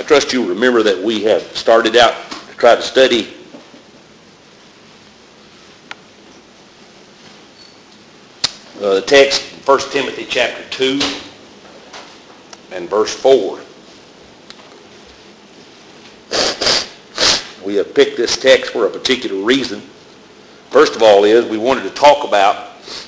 trust you'll remember that we have started out to try to study the text, 1 Timothy chapter 2 and verse 4. We have picked this text for a particular reason. First of all is we wanted to talk about,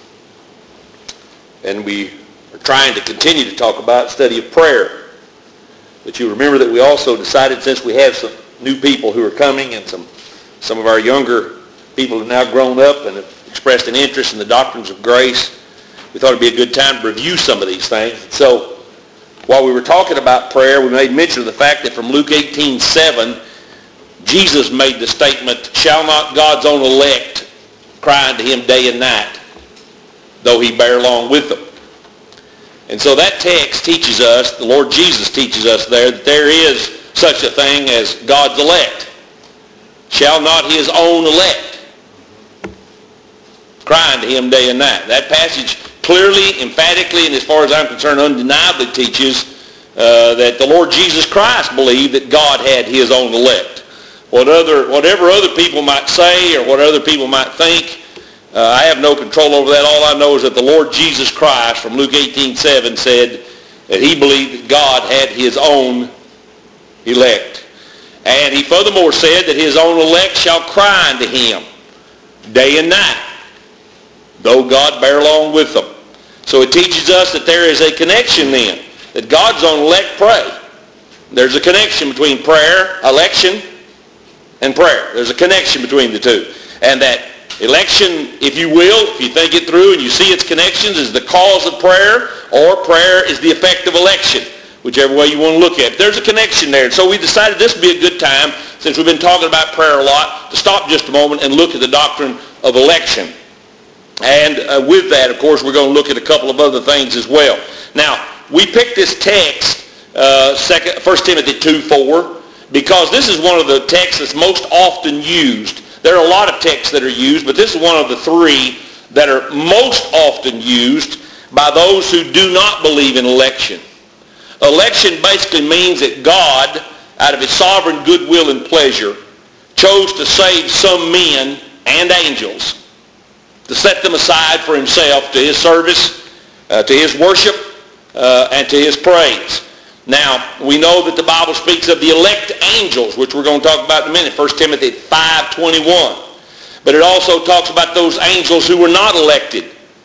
and we are trying to continue to talk about, study of prayer. But you remember that we also decided, since we have some new people who are coming and some of our younger people have now grown up and have expressed an interest in the doctrines of grace, we thought it would be a good time to review some of these things. And so while we were talking about prayer, we made mention of the fact that from Luke 18:7, Jesus made the statement, "Shall not God's own elect cry unto him day and night, though he bear long with them?" And so that text teaches us, the Lord Jesus teaches us there, that there is such a thing as God's elect. Shall not his own elect cry unto him day and night? That passage clearly, emphatically, and as far as I'm concerned, undeniably teaches that the Lord Jesus Christ believed that God had his own elect. Whatever other people might say or what other people might think, I have no control over that. All I know is that the Lord Jesus Christ, from Luke 18:7, said that he believed that God had his own elect. And he furthermore said that his own elect shall cry unto him day and night, though God bear long with them. So it teaches us that there is a connection then, that God's own elect pray. There's a connection between prayer, election, and prayer. There's a connection between the two. And that election, if you will, if you think it through and you see its connections, is the cause of prayer, or prayer is the effect of election, whichever way you want to look at it. There's a connection there. And so we decided this would be a good time, since we've been talking about prayer a lot, to stop just a moment and look at the doctrine of election. And with that, of course, we're going to look at a couple of other things as well. Now, we picked this text, 1 Timothy 2:4, because this is one of the texts that's most often used. There are a lot of texts that are used, but this is one of the three that are most often used by those who do not believe in election. Election basically means that God, out of his sovereign goodwill and pleasure, chose to save some men and angels, to set them aside for himself, to his service, to his worship, and to his praise. Now, we know that the Bible speaks of the elect angels, which we're going to talk about in a minute, 1 Timothy 5:21. But it also talks about those angels who were not elected.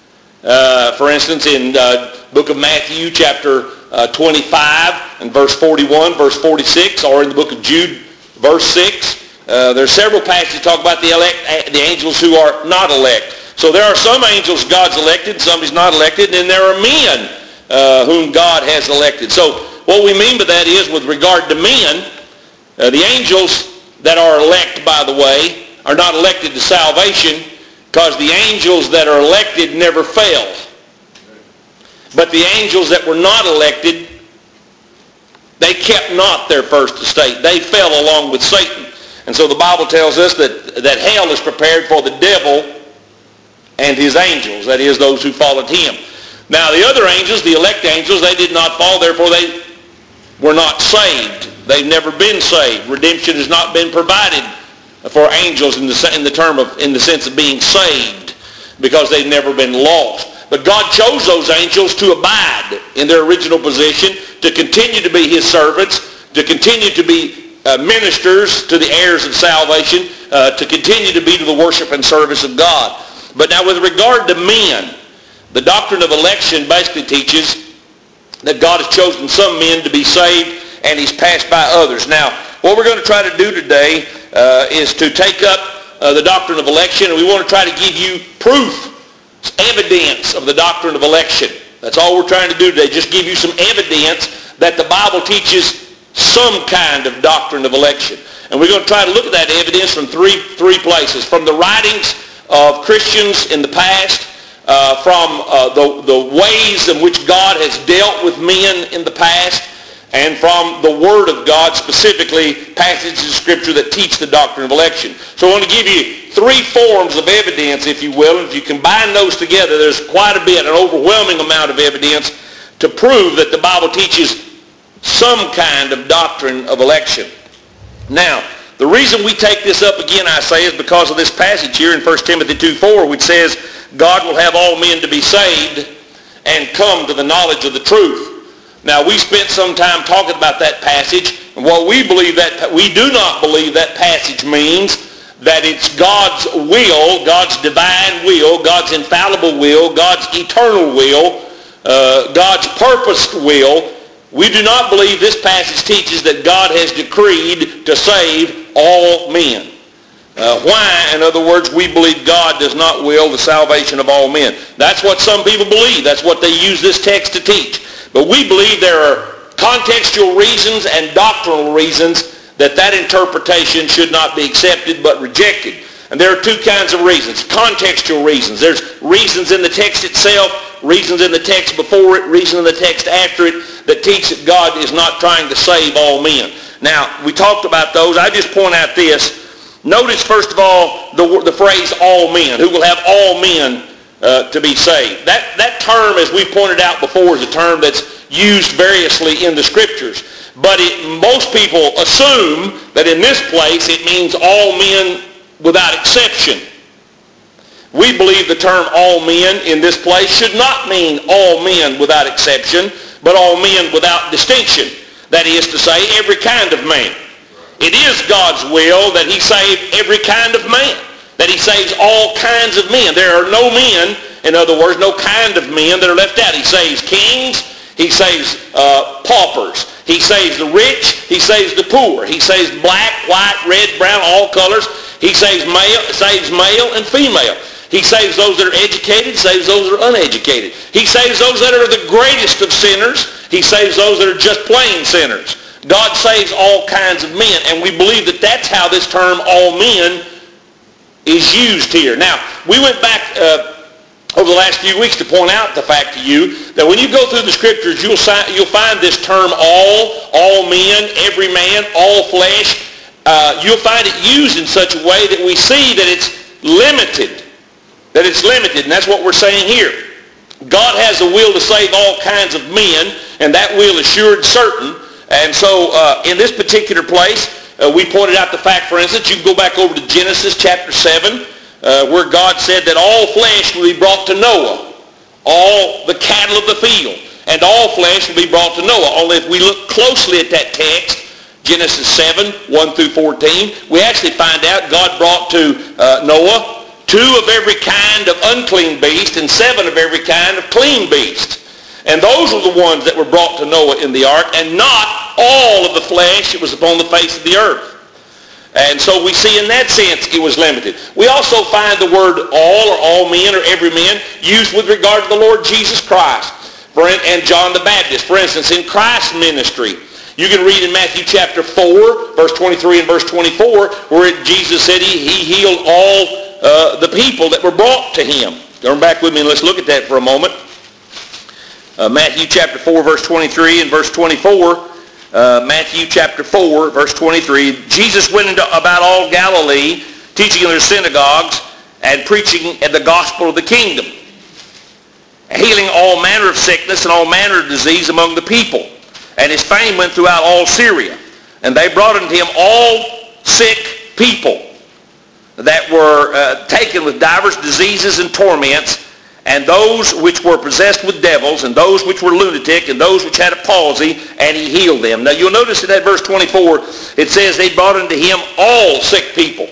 For instance, in the book of Matthew, chapter 25, and verse 41, verse 46, or in the book of Jude, verse 6, there's several passages that talk about the angels who are not elect. So there are some angels God's elected, some he's not elected, and then there are men whom God has elected. So what we mean by that is, with regard to men, the angels that are elect, by the way, are not elected to salvation, because the angels that are elected never fail. But the angels that were not elected, they kept not their first estate. They fell along with Satan. And so the Bible tells us that hell is prepared for the devil and his angels, that is, those who followed him. Now the other angels, the elect angels, they did not fall, therefore they were not saved. They've never been saved. Redemption has not been provided for angels in the sense of being saved, because they've never been lost. But God chose those angels to abide in their original position, to continue to be his servants, to continue to be ministers to the heirs of salvation, to continue to be to the worship and service of God. But now with regard to men, the doctrine of election basically teaches that God has chosen some men to be saved, and he's passed by others. Now, what we're going to try to do today is to take up the doctrine of election, and we want to try to give you proof, evidence of the doctrine of election. That's all we're trying to do today, just give you some evidence that the Bible teaches some kind of doctrine of election. And we're going to try to look at that evidence from three places: from the writings of Christians in the past, from the ways in which God has dealt with men in the past, and from the Word of God, specifically passages of Scripture that teach the doctrine of election. So I want to give you three forms of evidence, if you will, and if you combine those together, there's quite a bit, an overwhelming amount of evidence to prove that the Bible teaches some kind of doctrine of election. Now, the reason we take this up again, I say, is because of this passage here in 1 Timothy 2:4, which says, God will have all men to be saved and come to the knowledge of the truth. Now, we spent some time talking about that passage, and what we believe that, we do not believe that passage means that it's God's will, God's divine will, God's infallible will, God's eternal will, God's purposed will. We do not believe this passage teaches that God has decreed to save all men. Why? In other words, we believe God does not will the salvation of all men. That's what some people believe. That's what they use this text to teach. But we believe there are contextual reasons and doctrinal reasons that interpretation should not be accepted but rejected. And there are two kinds of reasons. Contextual reasons. There's reasons in the text itself, reasons in the text before it, reasons in the text after it that teach that God is not trying to save all men. Now, we talked about those. I just point out this. Notice, first of all, the phrase all men, who will have all men to be saved. That term, as we pointed out before, is a term that's used variously in the Scriptures. But most people assume that in this place it means all men without exception. We believe the term all men in this place should not mean all men without exception, but all men without distinction. That is to say, every kind of man. It is God's will that he save every kind of man, that he saves all kinds of men. There are no men, in other words, no kind of men that are left out. He saves kings, he saves paupers, he saves the rich, he saves the poor, he saves black, white, red, brown, all colors. He saves male and female. He saves those that are educated, saves those that are uneducated. He saves those that are the greatest of sinners. He saves those that are just plain sinners. God saves all kinds of men, and we believe that that's how this term all men is used here. Now, we went back over the last few weeks to point out the fact to you that when you go through the Scriptures, you'll find this term all men, every man, all flesh. You'll find it used in such a way that we see that it's limited. That it's limited, and that's what we're saying here. God has a will to save all kinds of men, and that will is sure and certain. And so in this particular place, we pointed out the fact, for instance, you can go back over to Genesis chapter 7, where God said that all flesh will be brought to Noah, all the cattle of the field, and all flesh will be brought to Noah. Only if we look closely at that text, Genesis 7, 1 through 14, we actually find out God brought to Noah 2 of every kind of unclean beast and 7 of every kind of clean beast. And those were the ones that were brought to Noah in the ark, and not all of the flesh that was upon the face of the earth. And so we see in that sense it was limited. We also find the word all or all men or every man used with regard to the Lord Jesus Christ and John the Baptist. For instance, in Christ's ministry, you can read in Matthew chapter 4, verse 23 and verse 24, where Jesus said he healed all the people that were brought to him. Turn back with me and let's look at that for a moment. Matthew chapter 4, verse 23 and verse 24. Matthew chapter 4, verse 23. Jesus went about all Galilee, teaching in their synagogues and preaching the gospel of the kingdom, healing all manner of sickness and all manner of disease among the people. And his fame went throughout all Syria. And they brought unto him all sick people that were taken with divers diseases and torments, and those which were possessed with devils, and those which were lunatic, and those which had a palsy, and he healed them. Now you'll notice in that verse 24, it says they brought unto him all sick people,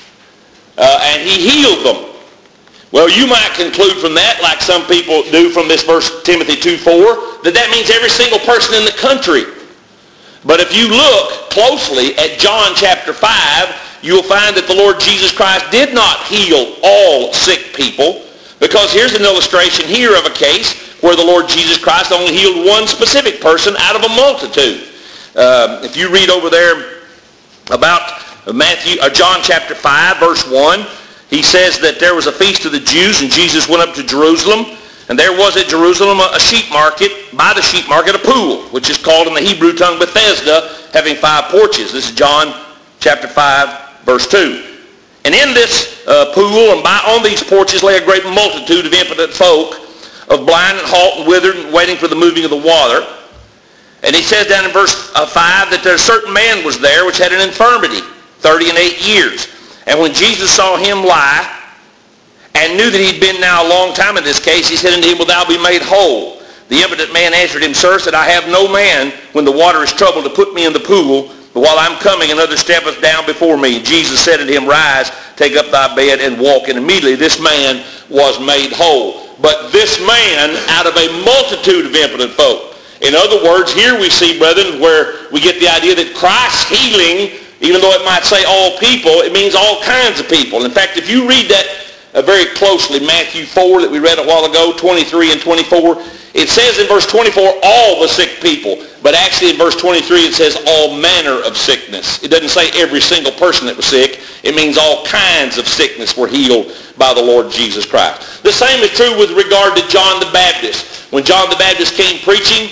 and he healed them. Well, you might conclude from that, like some people do from this verse Timothy 2:4, that means every single person in the country. But if you look closely at John chapter 5, you'll find that the Lord Jesus Christ did not heal all sick people, because here's an illustration here of a case where the Lord Jesus Christ only healed one specific person out of a multitude. If you read over there about John chapter 5, verse 1, he says that there was a feast of the Jews, and Jesus went up to Jerusalem, and there was at Jerusalem a sheep market, by the sheep market a pool, which is called in the Hebrew tongue Bethesda, having 5 porches. This is John chapter 5, verse 2. And in this pool and on these porches lay a great multitude of impotent folk, of blind and halt and withered, and waiting for the moving of the water. And he says down in verse 5 that there a certain man was there which had an infirmity, 38 years. And when Jesus saw him lie, and knew that he'd been now a long time in this case, he said unto him, Wilt thou be made whole? The impotent man answered him, Sir, said, I have no man when the water is troubled to put me in the pool, but while I'm coming, another steppeth down before me. And Jesus said unto him, Rise, take up thy bed, and walk. And immediately this man was made whole. But this man out of a multitude of impotent folk. In other words, here we see, brethren, where we get the idea that Christ's healing, even though it might say all people, it means all kinds of people. In fact, if you read that very closely, Matthew 4 that we read a while ago, 23 and 24, it says in verse 24, all the sick people. But actually in verse 23 it says all manner of sickness. It doesn't say every single person that was sick. It means all kinds of sickness were healed by the Lord Jesus Christ. The same is true with regard to John the Baptist. When John the Baptist came preaching,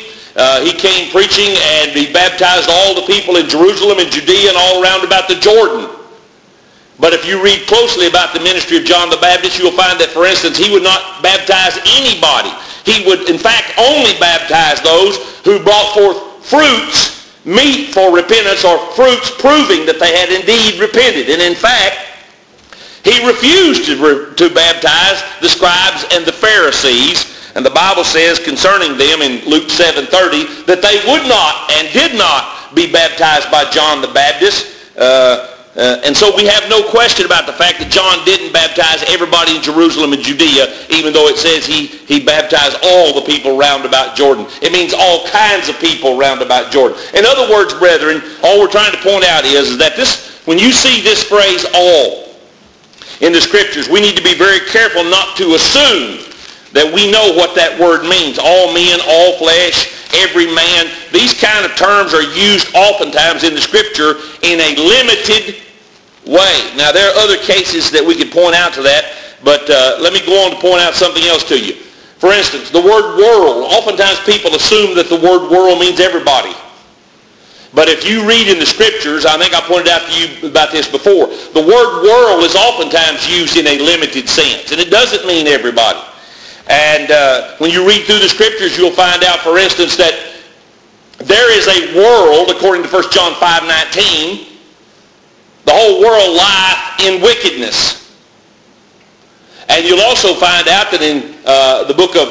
and he baptized all the people in Jerusalem and Judea and all around about the Jordan. But if you read closely about the ministry of John the Baptist, you'll find that, for instance, he would not baptize anybody. He would, in fact, only baptize those who brought forth fruits, meat for repentance, or fruits proving that they had indeed repented. And in fact, he refused to baptize the scribes and the Pharisees. And the Bible says concerning them in Luke 7:30 that they would not and did not be baptized by John the Baptist. And so we have no question about the fact that John didn't baptize everybody in Jerusalem and Judea, even though it says he baptized all the people round about Jordan. It means all kinds of people round about Jordan. In other words, brethren, all we're trying to point out is that when you see this phrase all in the Scriptures, we need to be very careful not to assume that we know what that word means. All men, all flesh, every man. These kind of terms are used oftentimes in the Scripture in a limited way. Now, there are other cases that we could point out to that, but let me go on to point out something else to you. For instance, the word world. Oftentimes people assume that the word world means everybody. But if you read in the Scriptures, I think I pointed out to you about this before, the word world is oftentimes used in a limited sense, and it doesn't mean everybody. And when you read through the Scriptures, you'll find out, for instance, that there is a world, according to 1 John 5:19, the whole world lieth in wickedness. And you'll also find out that in the book of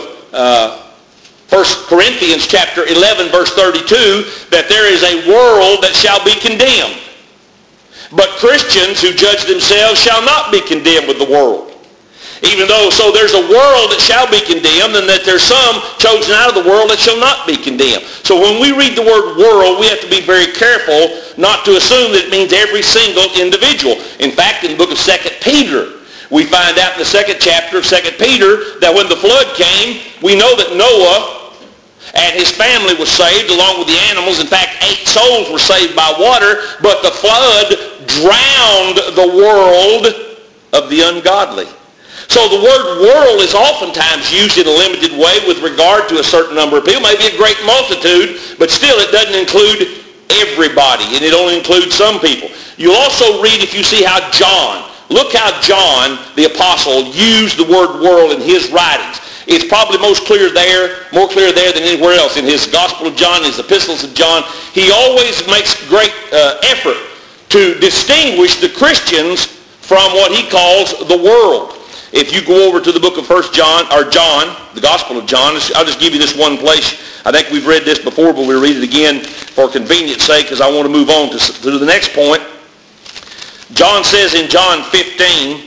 1 Corinthians chapter 11, verse 32, that there is a world that shall be condemned. But Christians who judge themselves shall not be condemned with the world. Even though, so there's a world that shall be condemned, and that there's some chosen out of the world that shall not be condemned. So when we read the word world, we have to be very careful not to assume that it means every single individual. In fact, in the book of 2 Peter, we find out in the 2nd chapter of 2 Peter that when the flood came, we know that Noah and his family was saved along with the animals. In fact, 8 souls were saved by water, but the flood drowned the world of the ungodly. So the word world is oftentimes used in a limited way with regard to a certain number of people, maybe a great multitude, but still it doesn't include everybody, and it only includes some people. You'll also read, if you see how John, look how John, the apostle, used the word world in his writings. It's probably more clear there than anywhere else. In his Gospel of John, his epistles of John, he always makes great effort to distinguish the Christians from what he calls the world. If you go over to the book of 1 John, or John, the Gospel of John, I'll just give you this one place. I think we've read this before, but we'll read it again for convenience sake, because I want to move on to the next point. John says in John 15,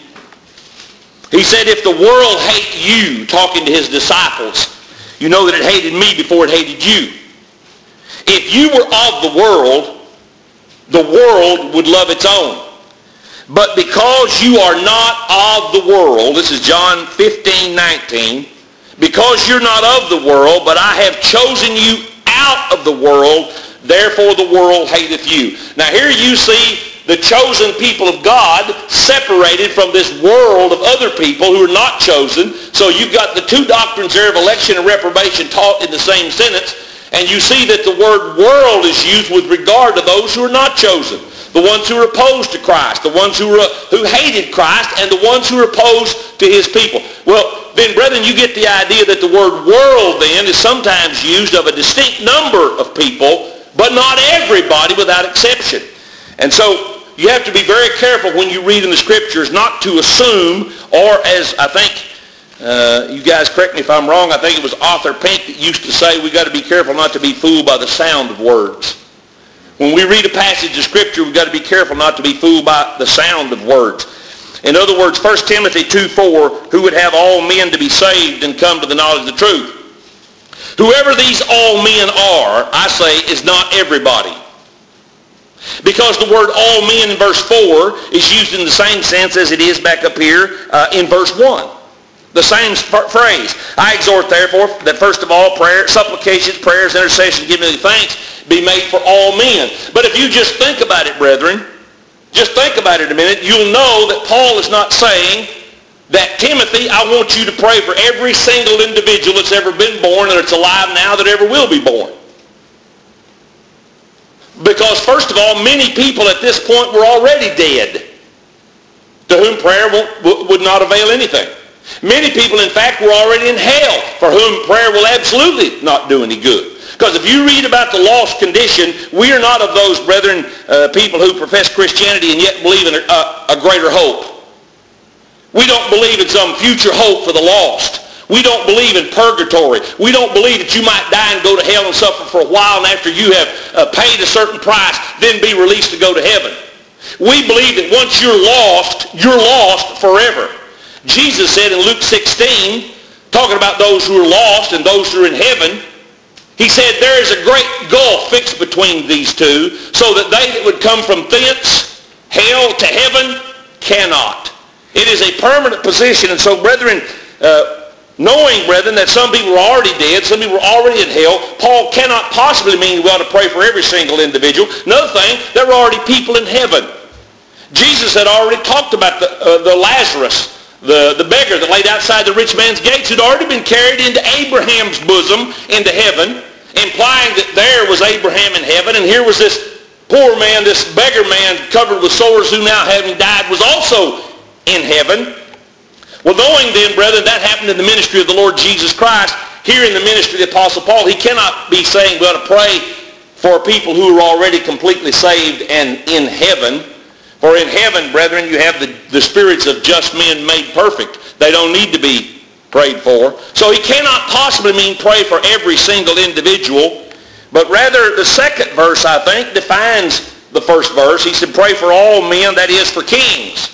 he said, if the world hate you, talking to his disciples, you know that it hated me before it hated you. If you were of the world would love its own. But because you are not of the world, this is John 15:19, because you're not of the world, but I have chosen you out of the world, therefore the world hateth you. Now here you see the chosen people of God separated from this world of other people who are not chosen. So you've got the two doctrines there of election and reprobation taught in the same sentence, and you see that the word world is used with regard to those who are not chosen. The ones who are opposed to Christ, the ones who hated Christ, and the ones who are opposed to his people. Well, then, brethren, you get the idea that the word world then is sometimes used of a distinct number of people, but not everybody without exception. And so you have to be very careful when you read in the Scriptures not to assume, or as I think, you guys correct me if I'm wrong, I think it was Arthur Pink that used to say we got to be careful not to be fooled by the sound of words. When we read a passage of Scripture, we've got to be careful not to be fooled by the sound of words. In other words, 1 Timothy 2:4, who would have all men to be saved and come to the knowledge of the truth. Whoever these all men are, I say, is not everybody. Because the word all men in verse 4 is used in the same sense as it is back up here in verse 1. The same phrase. I exhort, therefore, that first of all, prayer, supplications, prayers, intercessions, giving thanks be made for all men. But if you just think about it, brethren, just think about it a minute, you'll know that Paul is not saying that, Timothy, I want you to pray for every single individual that's ever been born and that's alive now that ever will be born. Because, first of all, many people at this point were already dead, to whom prayer would not avail anything. Many people, in fact, were already in hell, for whom prayer will absolutely not do any good. Because if you read about the lost condition, we are not of those, brethren, people who profess Christianity and yet believe in a greater hope. We don't believe in some future hope for the lost. We don't believe in purgatory. We don't believe that you might die and go to hell and suffer for a while, and after you have paid a certain price, then be released to go to heaven. We believe that once you're lost forever. Jesus said in Luke 16, talking about those who are lost and those who are in heaven, he said, there is a great gulf fixed between these two, so that they that would come from thence, hell to heaven, cannot. It is a permanent position. And so, brethren, knowing, brethren, that some people are already dead, some people are already in hell, Paul cannot possibly mean we ought to pray for every single individual. Another thing, there are already people in heaven. Jesus had already talked about the Lazarus, the beggar that laid outside the rich man's gates, who'd already been carried into Abraham's bosom into heaven, implying that there was Abraham in heaven, and here was this poor man, this beggar man covered with sores, who now, having died, was also in heaven. Well, knowing then, brethren, that happened in the ministry of the Lord Jesus Christ, here in the ministry of the Apostle Paul, he cannot be saying we ought to pray for people who are already completely saved and in heaven. For in heaven, brethren, you have the spirits of just men made perfect. They don't need to be prayed for. So he cannot possibly mean pray for every single individual, but rather the second verse, I think, defines the first verse. He said, pray for all men, that is, for kings,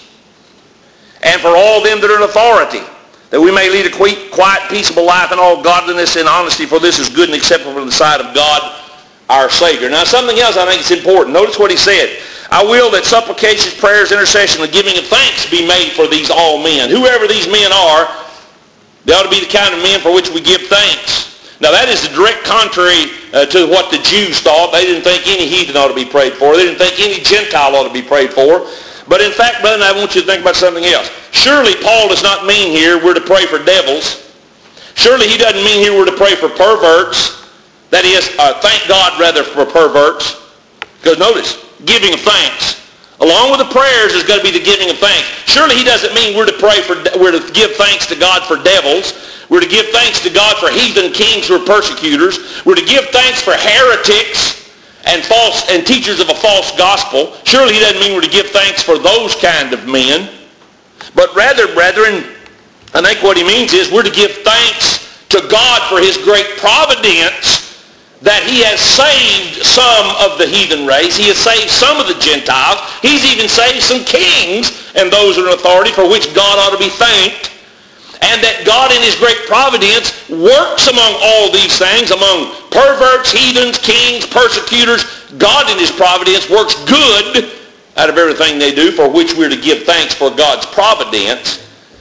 and for all them that are in authority, that we may lead a quiet, peaceable life in all godliness and honesty, for this is good and acceptable in the sight of God, our Savior. Now, something else I think is important. Notice what he said. I will that supplications, prayers, intercession, and giving of thanks be made for these all men. Whoever these men are, they ought to be the kind of men for which we give thanks. Now, that is the direct contrary to what the Jews thought. They didn't think any heathen ought to be prayed for. They didn't think any Gentile ought to be prayed for. But in fact, brethren, I want you to think about something else. Surely Paul does not mean here we're to pray for devils. Surely he doesn't mean here we're to pray for perverts. That is, thank God, rather, for perverts. Because notice, giving of thanks. Along with the prayers is going to be the giving of thanks. Surely he doesn't mean we're to give thanks to God for devils. We're to give thanks to God for heathen kings who are persecutors. We're to give thanks for heretics and teachers of a false gospel. Surely he doesn't mean we're to give thanks for those kind of men. But rather, brethren, I think what he means is we're to give thanks to God for his great providence, that he has saved some of the heathen race. He has saved some of the Gentiles. He's even saved some kings and those in authority, for which God ought to be thanked. And that God in his great providence works among all these things, among perverts, heathens, kings, persecutors. God in his providence works good out of everything they do, for which we're to give thanks for God's providence.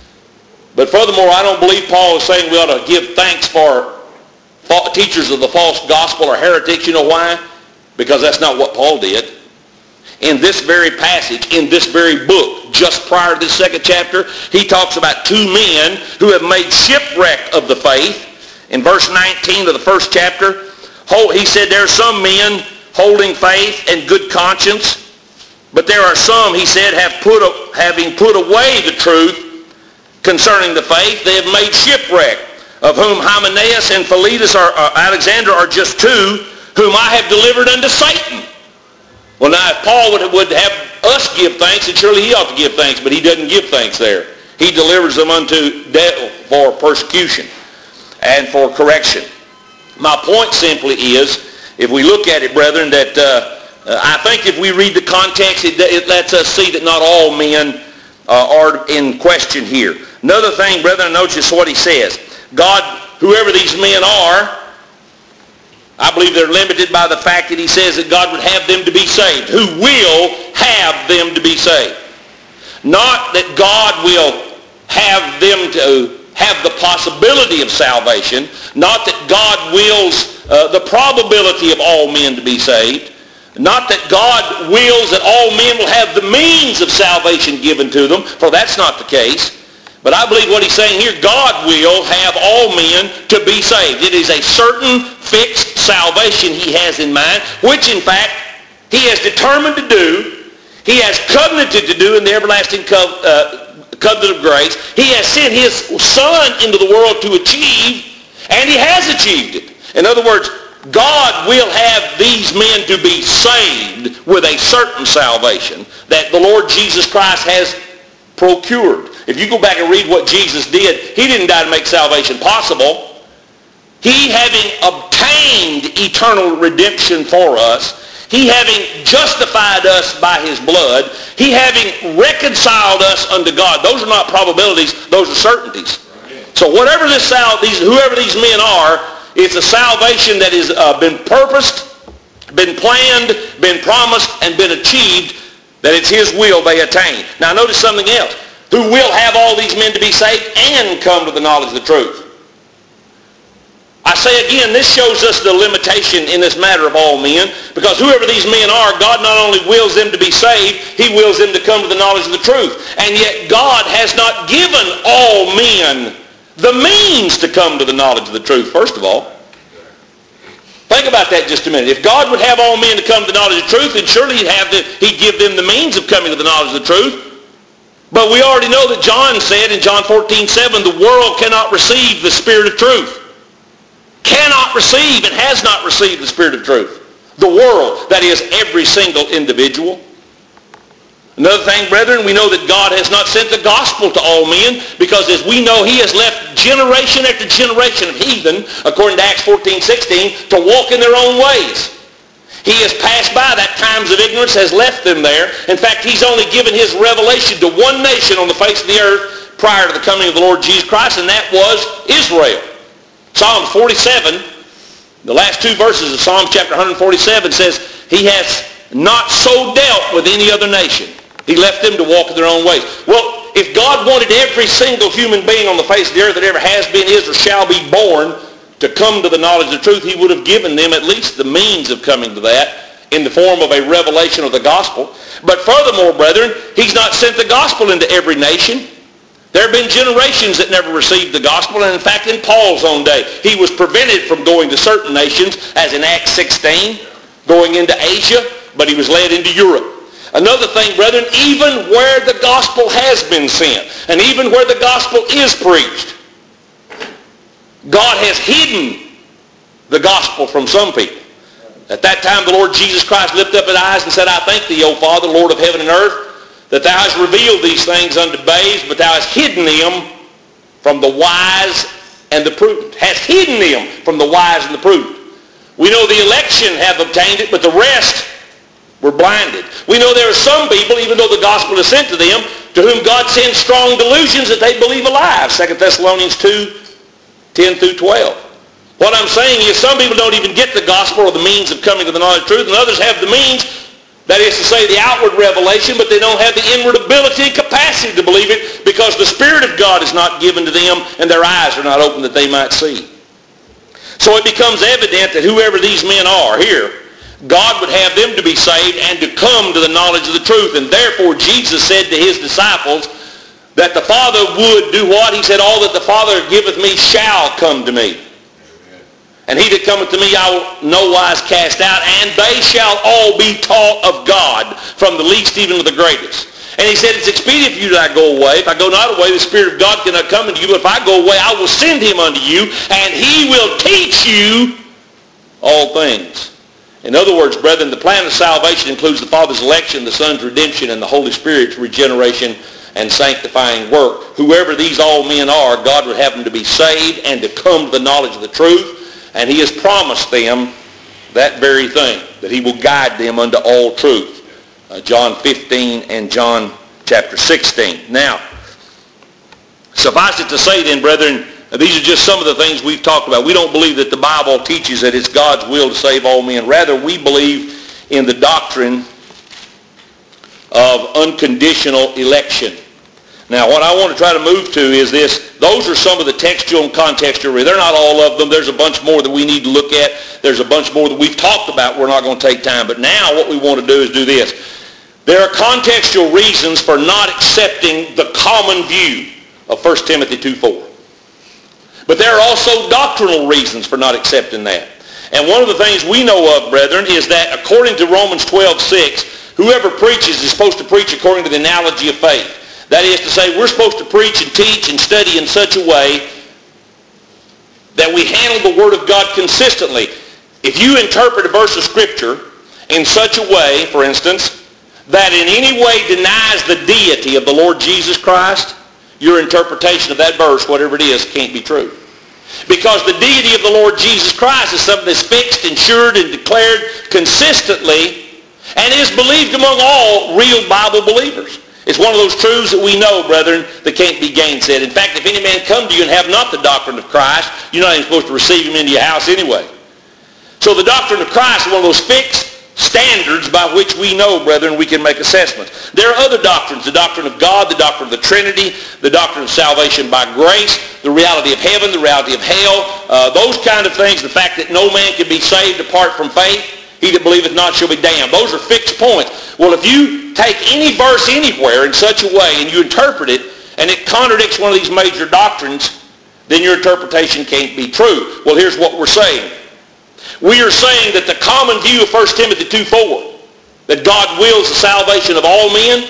But furthermore, I don't believe Paul is saying we ought to give thanks for teachers of the false gospel or heretics. You know why? Because that's not what Paul did. In this very passage, in this very book, just prior to this second chapter, he talks about two men who have made shipwreck of the faith. In verse 19 of the first chapter, he said there are some men holding faith and good conscience, but there are some, he said, having put away the truth, concerning the faith, they have made shipwreck, of whom Hymenaeus and Philetus Alexander are just two, whom I have delivered unto Satan. Well, now, if Paul would have us give thanks, then surely he ought to give thanks, but he doesn't give thanks there. He delivers them unto death for persecution and for correction. My point simply is, if we look at it, brethren, that I think if we read the context, it lets us see that not all men are in question here. Another thing, brethren, notice what he says. God, whoever these men are, I believe they're limited by the fact that he says that God would have them to be saved. Who will have them to be saved. Not that God will have them to have the possibility of salvation. Not that God wills the probability of all men to be saved. Not that God wills that all men will have the means of salvation given to them, for that's not the case. But I believe what he's saying here, God will have all men to be saved. It is a certain fixed salvation he has in mind, which in fact he has determined to do. He has covenanted to do in the everlasting covenant of grace. He has sent his Son into the world to achieve, and he has achieved it. In other words, God will have these men to be saved with a certain salvation that the Lord Jesus Christ has procured. If you go back and read what Jesus did, he didn't die to make salvation possible. He, having obtained eternal redemption for us, he having justified us by his blood, he having reconciled us unto God. Those are not probabilities, those are certainties. So whoever these men are, it's a salvation that has been purposed, been planned, been promised, and been achieved, that it's his will they attain. Now notice something else. Who will have all these men to be saved and come to the knowledge of the truth. I say again, this shows us the limitation in this matter of all men, because whoever these men are, God not only wills them to be saved, he wills them to come to the knowledge of the truth. And yet God has not given all men the means to come to the knowledge of the truth, first of all. Think about that just a minute. If God would have all men to come to the knowledge of the truth, then surely he'd give them the means of coming to the knowledge of the truth. But we already know that John said in John 14:7, the world cannot receive the Spirit of truth. Cannot receive and has not received the Spirit of truth. The world, that is every single individual. Another thing, brethren, we know that God has not sent the gospel to all men, because as we know, he has left generation after generation of heathen, according to Acts 14:16, to walk in their own ways. He has passed by. That times of ignorance has left them there. In fact, he's only given his revelation to one nation on the face of the earth prior to the coming of the Lord Jesus Christ, and that was Israel. Psalm 47, the last two verses of Psalm chapter 147 says, he has not so dealt with any other nation. He left them to walk in their own ways. Well, if God wanted every single human being on the face of the earth that ever has been, is, or shall be born to come to the knowledge of the truth, he would have given them at least the means of coming to that in the form of a revelation of the gospel. But furthermore, brethren, he's not sent the gospel into every nation. There have been generations that never received the gospel, and in fact, in Paul's own day, he was prevented from going to certain nations, as in Acts 16, going into Asia, but he was led into Europe. Another thing, brethren, even where the gospel has been sent, and even where the gospel is preached, God has hidden the gospel from some people. At that time, the Lord Jesus Christ lifted up his eyes and said, I thank thee, O Father, Lord of heaven and earth, that thou hast revealed these things unto babes, but thou hast hidden them from the wise and the prudent. Hast hidden them from the wise and the prudent. We know the election have obtained it, but the rest were blinded. We know there are some people, even though the gospel is sent to them, to whom God sends strong delusions that they believe alive. 2 Thessalonians 2:10 through 12. What I'm saying is some people don't even get the gospel or the means of coming to the knowledge of truth, and others have the means, that is to say the outward revelation, but they don't have the inward ability and capacity to believe it, because the Spirit of God is not given to them and their eyes are not open that they might see. So it becomes evident that whoever these men are here, God would have them to be saved and to come to the knowledge of the truth. And therefore Jesus said to his disciples that the Father would do what? He said, all that the Father giveth me shall come to me. And he that cometh to me I will no wise cast out, and they shall all be taught of God, from the least even to the greatest. And he said, it's expedient for you that I go away. If I go not away, the Spirit of God cannot come into you. But if I go away, I will send him unto you, and he will teach you all things. In other words, brethren, the plan of salvation includes the Father's election, the Son's redemption, and the Holy Spirit's regeneration and sanctifying work. Whoever these all men are, God would have them to be saved and to come to the knowledge of the truth. And he has promised them that very thing, that he will guide them unto all truth. John 15 and John chapter 16. Now, suffice it to say then, brethren, these are just some of the things we've talked about. We don't believe that the Bible teaches that it's God's will to save all men. Rather, we believe in the doctrine of unconditional election. Now, what I want to try to move to is this. Those are some of the textual and contextual. They're not all of them. There's a bunch more that we need to look at. There's a bunch more that we've talked about. We're not going to take time. But now what we want to do is do this. There are contextual reasons for not accepting the common view of 1 Timothy 2:4. But there are also doctrinal reasons for not accepting that. And one of the things we know of, brethren, is that according to Romans 12:6, whoever preaches is supposed to preach according to the analogy of faith. That is to say, we're supposed to preach and teach and study in such a way that we handle the Word of God consistently. If you interpret a verse of Scripture in such a way, for instance, that in any way denies the deity of the Lord Jesus Christ, your interpretation of that verse, whatever it is, can't be true. Because the deity of the Lord Jesus Christ is something that's fixed, ensured, and declared consistently and is believed among all real Bible believers. It's one of those truths that we know, brethren, that can't be gainsaid. In fact, if any man come to you and have not the doctrine of Christ, you're not even supposed to receive him into your house anyway. So the doctrine of Christ is one of those fixed standards by which we know, brethren, we can make assessments. There are other doctrines, the doctrine of God, the doctrine of the Trinity, the doctrine of salvation by grace, the reality of heaven, the reality of hell, those kind of things, the fact that no man can be saved apart from faith. He that believeth not shall be damned. Those are fixed points. Well, if you take any verse anywhere in such a way and you interpret it and it contradicts one of these major doctrines, then your interpretation can't be true. Well, here's what we're saying. We are saying that the common view of 1 Timothy 2:4, that God wills the salvation of all men,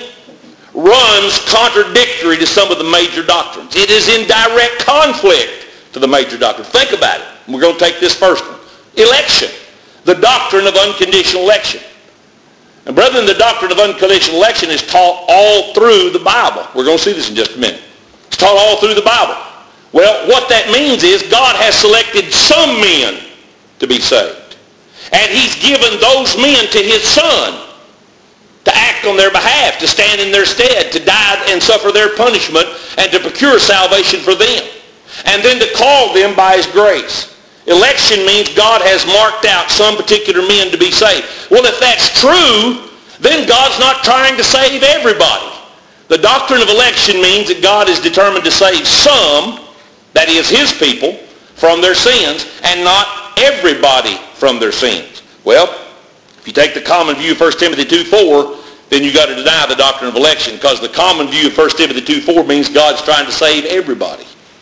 runs contradictory to some of the major doctrines. It is in direct conflict to the major doctrines. Think about it. We're going to take this first one. Election. The doctrine of unconditional election. And brethren, the doctrine of unconditional election is taught all through the Bible. We're going to see this in just a minute. It's taught all through the Bible. Well, what that means is God has selected some men to be saved. And he's given those men to his Son to act on their behalf, to stand in their stead, to die and suffer their punishment, and to procure salvation for them. And then to call them by his grace. Election means God has marked out some particular men to be saved. Well, if that's true, then God's not trying to save everybody. The doctrine of election means that God is determined to save some, that is his people, from their sins, and not everybody from their sins. Well, if you take the common view of 1 Timothy 2:4, then you've got to deny the doctrine of election, because the common view of 1 Timothy 2:4 means God's trying to save everybody.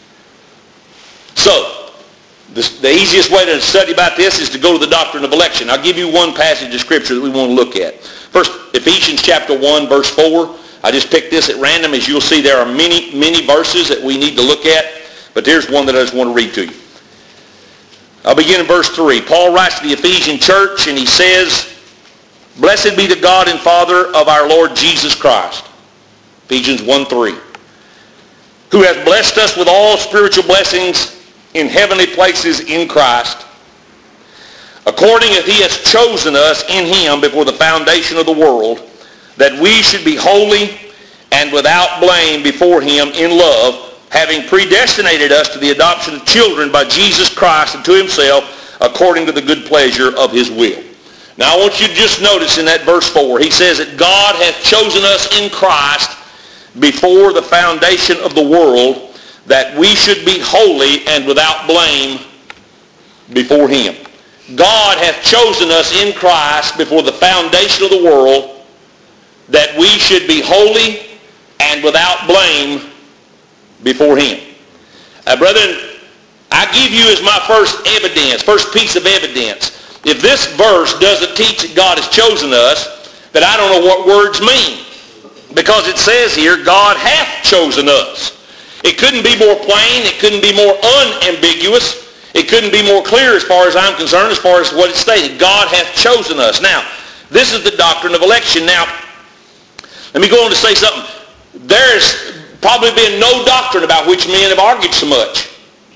So, the easiest way to study about this is to go to the doctrine of election. I'll give you one passage of Scripture that we want to look at. First, Ephesians chapter 1, verse 4. I just picked this at random. As you'll see, there are many, many verses that we need to look at. But there's one that I just want to read to you. I'll begin in verse 3. Paul writes to the Ephesian church, and he says, "Blessed be the God and Father of our Lord Jesus Christ." Ephesians 1:3. "Who has blessed us with all spiritual blessings in heavenly places in Christ, according as he has chosen us in him before the foundation of the world, that we should be holy and without blame before him in love, having predestinated us to the adoption of children by Jesus Christ unto himself, according to the good pleasure of his will." Now I want you to just notice in that verse 4, he says that God hath chosen us in Christ before the foundation of the world, that we should be holy and without blame before him. God hath chosen us in Christ before the foundation of the world, that we should be holy and without blame before him. Brethren, I give you as my first piece of evidence. If this verse doesn't teach that God has chosen us, then I don't know what words mean. Because it says here, God hath chosen us. It couldn't be more plain. It couldn't be more unambiguous. It couldn't be more clear as far as I'm concerned, as far as what it stated. God hath chosen us. Now, this is the doctrine of election. Now, let me go on to say something. There's probably been no doctrine about which men have argued so much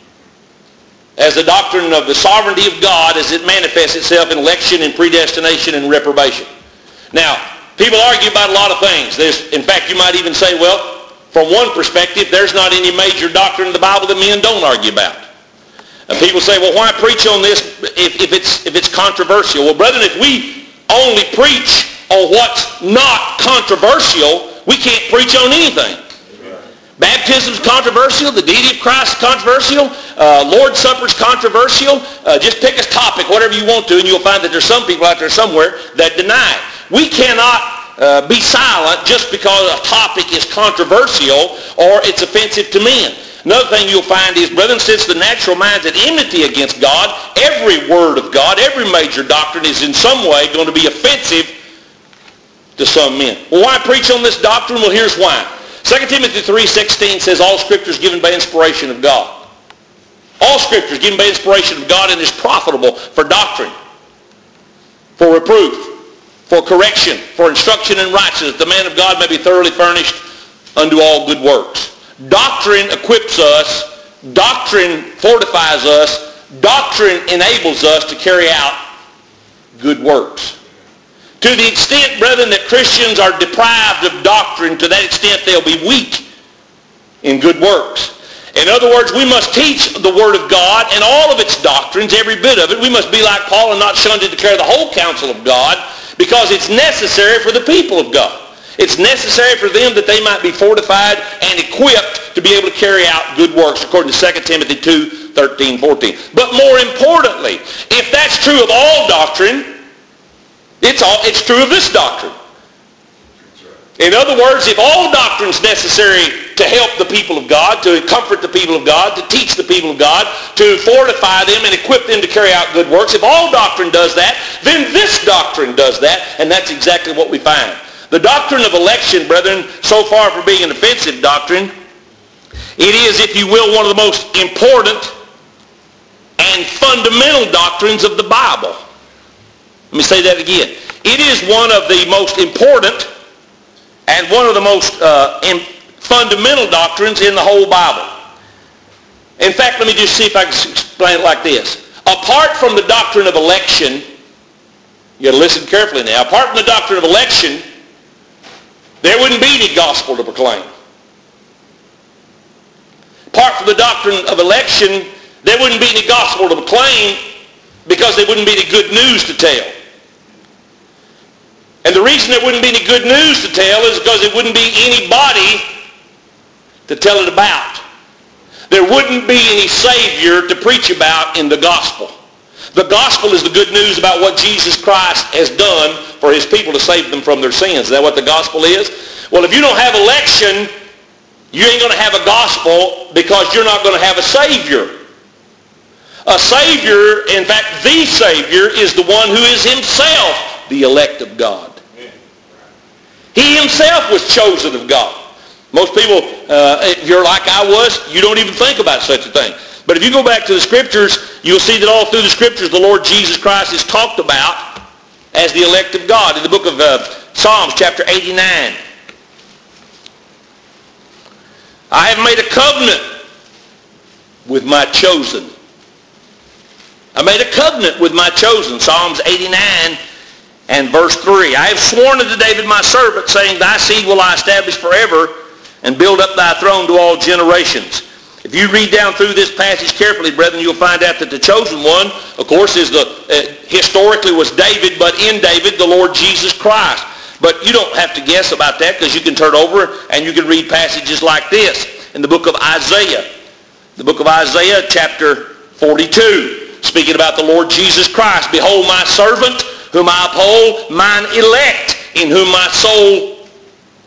as the doctrine of the sovereignty of God as it manifests itself in election and predestination and reprobation. Now, people argue about a lot of things. In fact, you might even say, well, from one perspective, there's not any major doctrine in the Bible that men don't argue about. And people say, well, why preach on this if it's controversial? Well, brethren, if we only preach on what's not controversial, we can't preach on anything. Baptism is controversial. The deity of Christ is controversial. Lord's Supper is controversial. Just pick a topic, whatever you want to, and you'll find that there's some people out there somewhere that deny it. We cannot be silent just because a topic is controversial or it's offensive to men. Another thing you'll find is, brethren, since the natural mind's at enmity against God, every word of God, every major doctrine is in some way going to be offensive to some men. Well, why preach on this doctrine? Well, here's why. 2 Timothy 3:16 says all Scripture is given by inspiration of God. All Scripture is given by inspiration of God and is profitable for doctrine, for reproof, for correction, for instruction in righteousness, that the man of God may be thoroughly furnished unto all good works. Doctrine equips us. Doctrine fortifies us. Doctrine enables us to carry out good works. To the extent, brethren, that Christians are deprived of doctrine, to that extent they'll be weak in good works. In other words, we must teach the Word of God and all of its doctrines, every bit of it. We must be like Paul and not shun to declare the whole counsel of God, because it's necessary for the people of God. It's necessary for them that they might be fortified and equipped to be able to carry out good works, according to 2 Timothy 2:13-14. But more importantly, if that's true of all doctrine, it's true of this doctrine. In other words, if all doctrine is necessary to help the people of God, to comfort the people of God, to teach the people of God, to fortify them and equip them to carry out good works, if all doctrine does that, then this doctrine does that, and that's exactly what we find. The doctrine of election, brethren, so far from being an offensive doctrine, it is, if you will, one of the most important and fundamental doctrines of the Bible. Let me say that again. It is one of the most important and one of the most fundamental doctrines in the whole Bible. In fact, let me just see if I can explain it like this. Apart from the doctrine of election, you got to listen carefully now. Apart from the doctrine of election, there wouldn't be any gospel to proclaim. Apart from the doctrine of election, there wouldn't be any gospel to proclaim because there wouldn't be any good news to tell. And the reason there wouldn't be any good news to tell is because there wouldn't be anybody to tell it about. There wouldn't be any Savior to preach about in the gospel. The gospel is the good news about what Jesus Christ has done for his people to save them from their sins. Is that what the gospel is? Well, if you don't have election, you ain't going to have a gospel because you're not going to have a Savior. A Savior, in fact, the Savior is the one who is himself the elect of God. He himself was chosen of God. Most people, if you're like I was, you don't even think about such a thing. But if you go back to the Scriptures, you'll see that all through the Scriptures, the Lord Jesus Christ is talked about as the elect of God. In the book of Psalms, chapter 89. I have made a covenant with my chosen. I made a covenant with my chosen. Psalms 89 and verse 3. I have sworn unto David my servant, saying, thy seed will I establish forever, and build up thy throne to all generations. If you read down through this passage carefully, brethren, you'll find out that the chosen one, of course, is historically was David, but in David, the Lord Jesus Christ. But you don't have to guess about that, because you can turn over and you can read passages like this in the book of Isaiah. The book of Isaiah, chapter 42, speaking about the Lord Jesus Christ. Behold my servant, whom I uphold, mine elect, in whom my soul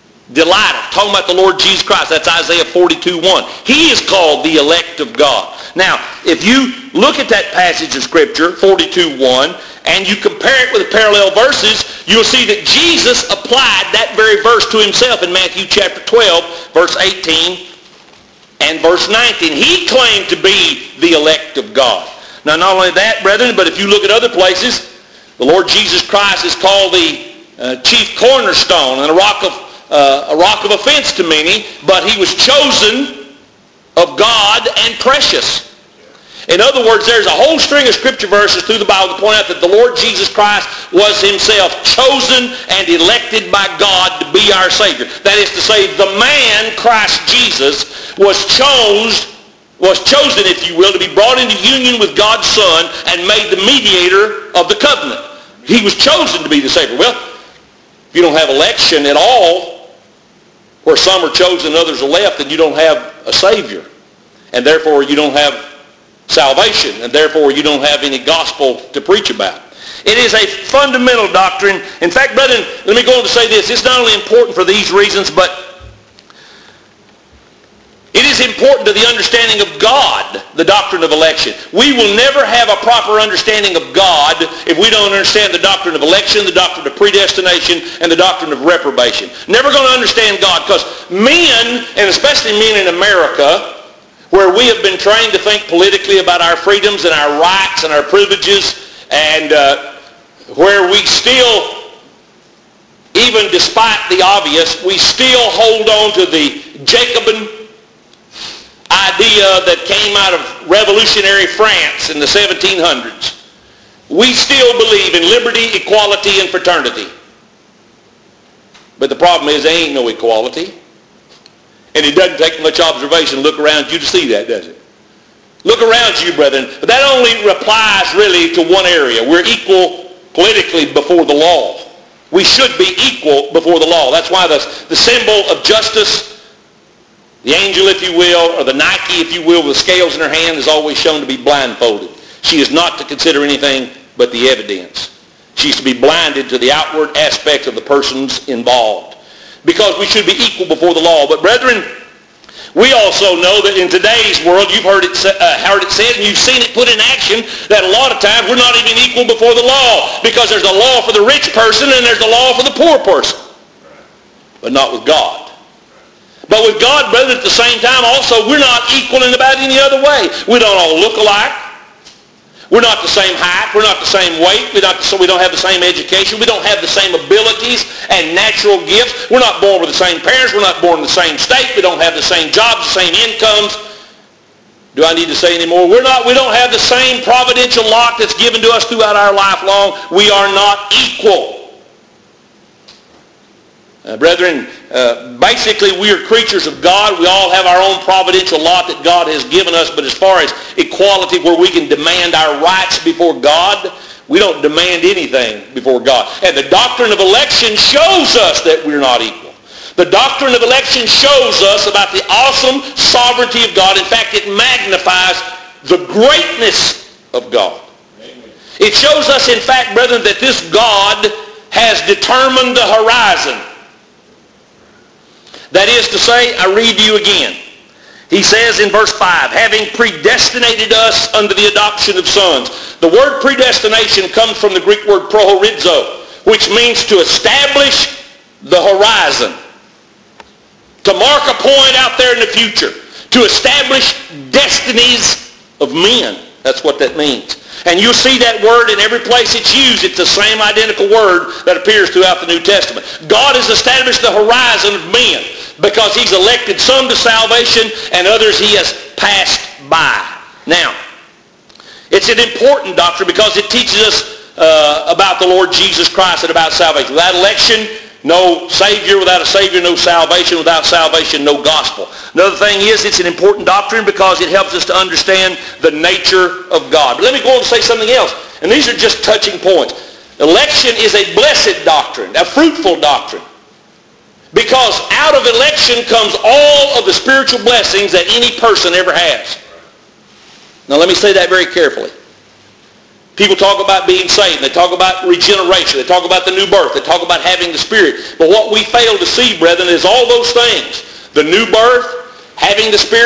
delighteth. Talking about the Lord Jesus Christ. That's Isaiah 42:1. He is called the elect of God. Now, if you look at that passage of Scripture, 42:1, and you compare it with the parallel verses, you'll see that Jesus applied that very verse to himself in Matthew chapter 12, verse 18 and verse 19. He claimed to be the elect of God. Now, not only that, brethren, but if you look at other places, the Lord Jesus Christ is called the chief cornerstone and a rock of offense to many, but he was chosen of God and precious. In other words, there's a whole string of scripture verses through the Bible to point out that the Lord Jesus Christ was himself chosen and elected by God to be our Savior. That is to say, the man, Christ Jesus, was chosen, if you will, to be brought into union with God's Son and made the mediator of the covenant. He was chosen to be the Savior. Well, if you don't have election at all, where some are chosen and others are left, then you don't have a Savior. And therefore you don't have salvation, and therefore you don't have any gospel to preach about. It is a fundamental doctrine. In fact, brethren, let me go on to say this. It's not only important for these reasons, but it is important to the understanding of God, the doctrine of election. We will never have a proper understanding of God if we don't understand the doctrine of election, the doctrine of predestination, and the doctrine of reprobation. Never going to understand God, because men, and especially men in America, where we have been trained to think politically about our freedoms and our rights and our privileges, and where we still, even despite the obvious, we still hold on to the Jacobin idea that came out of revolutionary France in the 1700s. We still believe in liberty, equality, and fraternity. But the problem is there ain't no equality. And it doesn't take much observation to look around you to see that, does it? Look around you, brethren. But that only applies really to one area. We're equal politically before the law. We should be equal before the law. That's why the symbol of justice, the angel, if you will, or the Nike, if you will, with the scales in her hand, is always shown to be blindfolded. She is not to consider anything but the evidence. She's to be blinded to the outward aspects of the persons involved, because we should be equal before the law. But brethren, we also know that in today's world, you've heard it said and you've seen it put in action, that a lot of times we're not even equal before the law, because there's a law for the rich person and there's a law for the poor person, but not with God. But with God, brethren, at the same time also, we're not equal in about any other way. We don't all look alike. We're not the same height. We're not the same weight. We don't have the same education. We don't have the same abilities and natural gifts. We're not born with the same parents. We're not born in the same state. We don't have the same jobs, the same incomes. Do I need to say any more? We don't have the same providential lot that's given to us throughout our life long. We are not equal. Brethren, basically we are creatures of God. We all have our own providential lot that God has given us, but as far as equality where we can demand our rights before God, we don't demand anything before God. And the doctrine of election shows us that we're not equal. The doctrine of election shows us about the awesome sovereignty of God. In fact, it magnifies the greatness of God. It shows us, in fact, brethren, that this God has determined the horizon. That is to say, I read to you again. He says in verse 5, having predestinated us unto the adoption of sons. The word predestination comes from the Greek word prohorizo, which means to establish the horizon, to mark a point out there in the future, to establish destinies of men. That's what that means. And you'll see that word in every place it's used. It's the same identical word that appears throughout the New Testament. God has established the horizon of men because he's elected some to salvation and others he has passed by. Now, it's an important doctrine because it teaches us about the Lord Jesus Christ and about salvation. Without election, no Savior. Without a Savior, no salvation. Without salvation, no gospel. Another thing is, it's an important doctrine because it helps us to understand the nature of God. But let me go on and say something else. And these are just touching points. Election is a blessed doctrine, a fruitful doctrine. Because out of election comes all of the spiritual blessings that any person ever has. Now let me say that very carefully. People talk about being saved. They talk about regeneration. They talk about the new birth. They talk about having the Spirit. But what we fail to see, brethren, is all those things. The new birth, having the Spirit,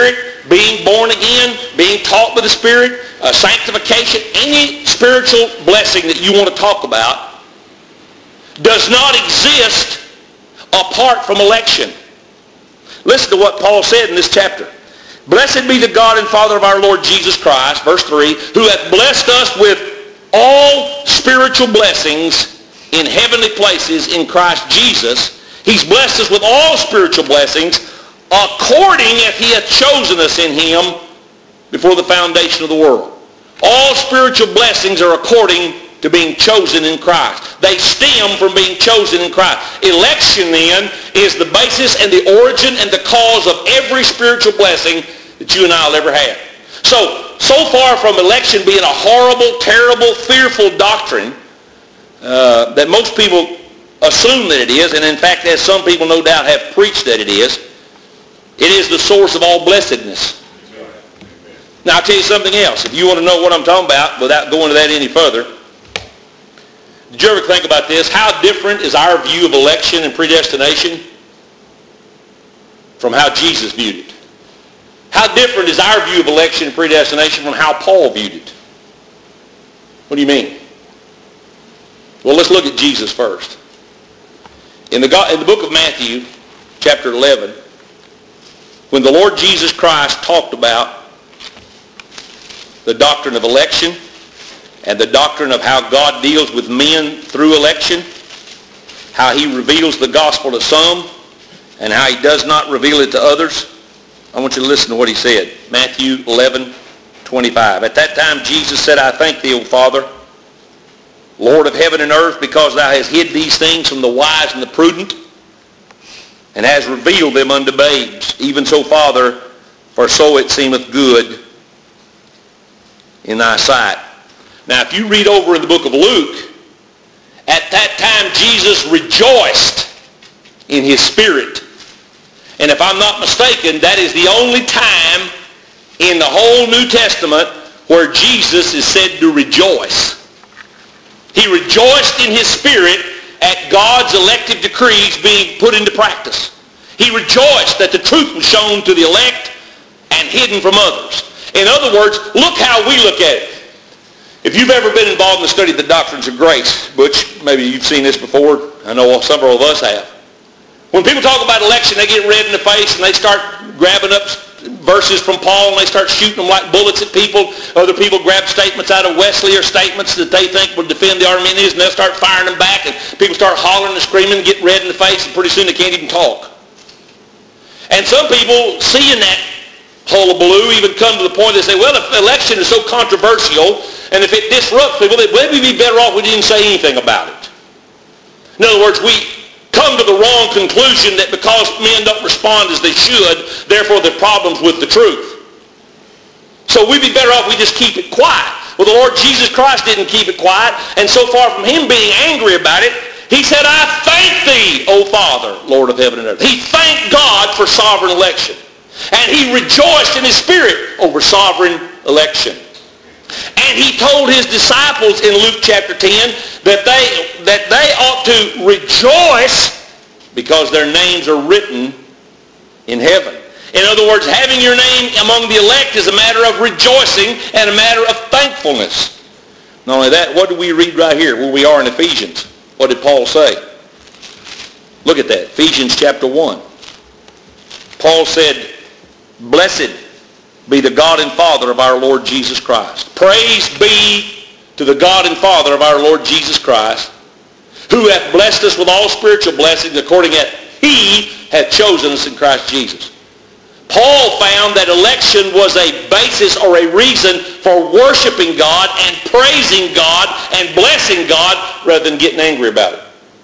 being born again, being taught by the Spirit, sanctification, any spiritual blessing that you want to talk about does not exist apart from election. Listen to what Paul said in this chapter. Blessed be the God and Father of our Lord Jesus Christ, verse 3, who hath blessed us with all spiritual blessings in heavenly places in Christ Jesus. He's blessed us with all spiritual blessings according as he hath chosen us in him before the foundation of the world. All spiritual blessings are according to being chosen in Christ. They stem from being chosen in Christ. Election then is the basis and the origin and the cause of every spiritual blessing that you and I will ever have. So far from election being a horrible, terrible, fearful doctrine that most people assume that it is, and in fact, as some people no doubt have preached that it is the source of all blessedness. Now, I'll tell you something else. If you want to know what I'm talking about without going to that any further, did you ever think about this? How different is our view of election and predestination from how Jesus viewed it? How different is our view of election and predestination from how Paul viewed it? What do you mean? Well, let's look at Jesus first. In the book of Matthew, chapter 11, when the Lord Jesus Christ talked about the doctrine of election and the doctrine of how God deals with men through election, how he reveals the gospel to some and how he does not reveal it to others, I want you to listen to what he said. Matthew 11:25. At that time Jesus said, I thank thee, O Father, Lord of heaven and earth, because thou hast hid these things from the wise and the prudent, and hast revealed them unto babes. Even so, Father, for so it seemeth good in thy sight. Now, if you read over in the book of Luke, at that time Jesus rejoiced in his spirit. And if I'm not mistaken, that is the only time in the whole New Testament where Jesus is said to rejoice. He rejoiced in his spirit at God's elective decrees being put into practice. He rejoiced that the truth was shown to the elect and hidden from others. In other words, look how we look at it. If you've ever been involved in the study of the doctrines of grace, Butch, maybe you've seen this before. I know several of us have. When people talk about election, they get red in the face and they start grabbing up verses from Paul and they start shooting them like bullets at people. Other people grab statements out of Wesley or statements that they think will defend the Arminians, and they'll start firing them back, and people start hollering and screaming and get red in the face, and pretty soon they can't even talk. And some people, seeing that hullabaloo, even come to the point they say, well, if election is so controversial and if it disrupts people, then maybe we'd be better off we didn't say anything about it. In other words, we come to the wrong conclusion that because men don't respond as they should, therefore there are problems with the truth. So we'd be better off we just keep it quiet. Well, the Lord Jesus Christ didn't keep it quiet, and so far from him being angry about it, he said, I thank thee, O Father, Lord of heaven and earth. He thanked God for sovereign election. And he rejoiced in his spirit over sovereign election. And he told his disciples in Luke chapter 10 that they ought to rejoice because their names are written in heaven. In other words, having your name among the elect is a matter of rejoicing and a matter of thankfulness. Not only that, what do we read right here where we are in Ephesians? What did Paul say? Look at that. Ephesians chapter 1. Paul said, blessed be the God and Father of our Lord Jesus Christ. Praise be to the God and Father of our Lord Jesus Christ, who hath blessed us with all spiritual blessings according as he hath chosen us in Christ Jesus. Paul found that election was a basis or a reason for worshiping God and praising God and blessing God rather than getting angry about it.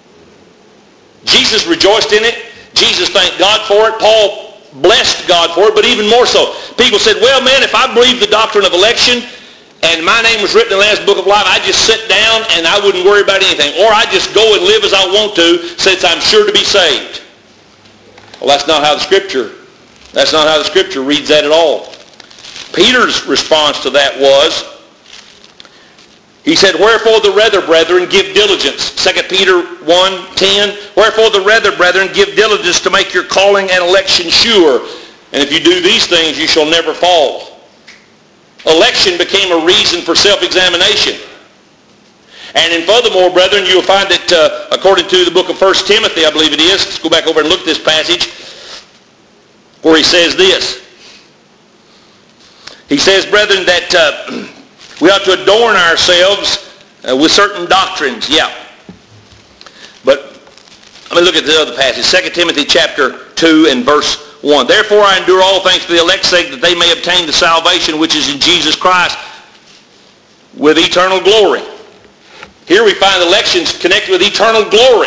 Jesus rejoiced in it. Jesus thanked God for it. Paul blessed God for it, but even more so. People said, well, man, if I believe the doctrine of election and my name was written in the Lamb's Book of Life, I'd just sit down and I wouldn't worry about anything. Or I'd just go and live as I want to since I'm sure to be saved. Well, that's not how the Scripture reads that at all. Peter's response to that was, he said, wherefore the rather, brethren, give diligence. 2 Peter 1:10. Wherefore the rather, brethren, give diligence to make your calling and election sure. And if you do these things, you shall never fall. Election became a reason for self-examination. And in furthermore, brethren, you'll find that according to the book of 1 Timothy, I believe it is, let's go back over and look at this passage, where he says this. He says, brethren, that we ought to adorn ourselves with certain doctrines. Yeah. But let me look at the other passage. 2 Timothy chapter 2 and verse 1. Therefore I endure all things for the elect's sake, that they may obtain the salvation which is in Jesus Christ with eternal glory. Here we find elections connected with eternal glory.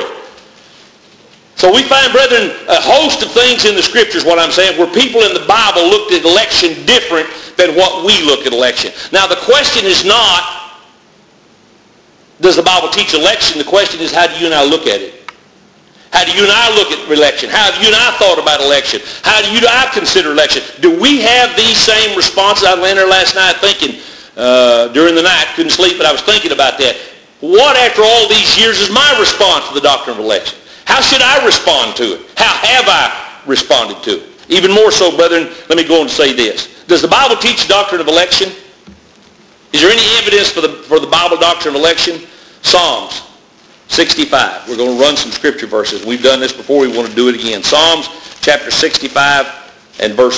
So we find, brethren, a host of things in the Scriptures, what I'm saying, where people in the Bible looked at election different than what we look at election. Now the question is not, does the Bible teach election? The question is, how do you and I look at it? How do you and I look at election? How have you and I thought about election? How do you and I consider election? Do we have these same responses? I went there last night thinking, during the night, couldn't sleep, but I was thinking about that. What, after all these years, is my response to the doctrine of election? How should I respond to it? How have I responded to it? Even more so, brethren, let me go on and say this. Does the Bible teach the doctrine of election? Is there any evidence for the Bible doctrine of election? Psalms 65. We're going to run some scripture verses. We've done this before. We want to do it again. Psalms chapter 65 and verse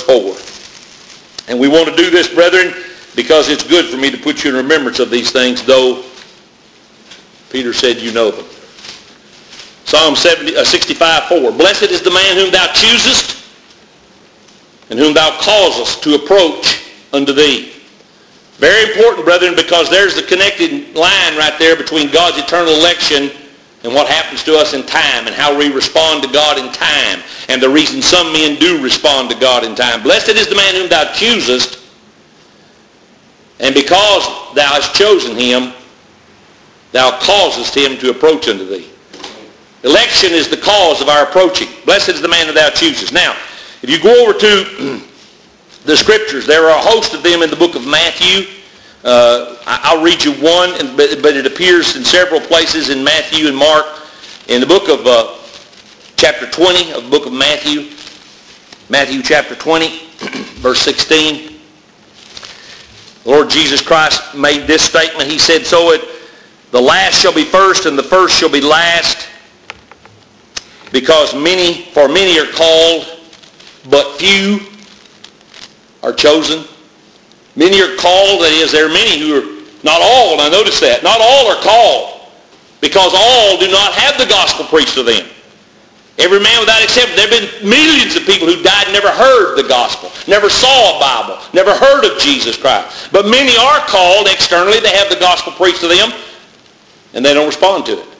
4. And we want to do this, brethren, because it's good for me to put you in remembrance of these things, though Peter said you know them. Psalm 65:4. Blessed is the man whom thou choosest, and whom thou causest to approach unto thee. Very important, brethren, because there's the connected line right there between God's eternal election and what happens to us in time, and how we respond to God in time, and the reason some men do respond to God in time. Blessed is the man whom thou choosest, and because thou hast chosen him, thou causest him to approach unto thee. Election is the cause of our approaching. Blessed is the man that thou choosest. Now, if you go over to the Scriptures, there are a host of them in the book of Matthew. I'll read you one, but it appears in several places in Matthew and Mark. In the book of chapter 20 of the book of Matthew, Matthew chapter 20, verse 16, the Lord Jesus Christ made this statement. He said, the last shall be first, and the first shall be last, because many are called, but few are chosen. Many are called, that is, there are many who are, not all, and I notice that, not all are called, because all do not have the gospel preached to them. Every man without exception. There have been millions of people who died and never heard the gospel, never saw a Bible, never heard of Jesus Christ. But many are called externally. They have the gospel preached to them, and they don't respond to it.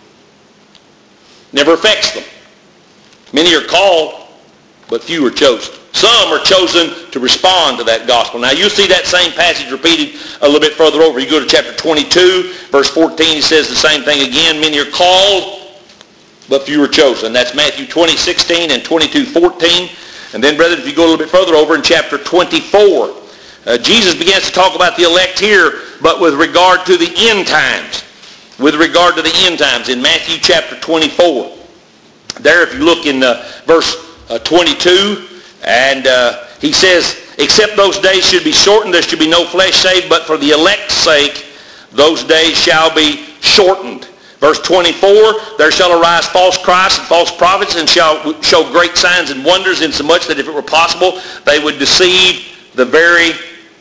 Never affects them. Many are called, but few are chosen. Some are chosen to respond to that gospel. Now you'll see that same passage repeated a little bit further over. You go to chapter 22, verse 14, he says the same thing again. Many are called, but few are chosen. That's Matthew 20:16 and 22:14. And then, brethren, if you go a little bit further over in chapter 24, Jesus begins to talk about the elect here, but with regard to the end times. With regard to the end times in Matthew chapter 24. There, if you look in verse 22, and he says, except those days should be shortened, there should be no flesh saved, but for the elect's sake, those days shall be shortened. Verse 24, there shall arise false Christs and false prophets, and shall show great signs and wonders, insomuch that if it were possible, they would deceive the very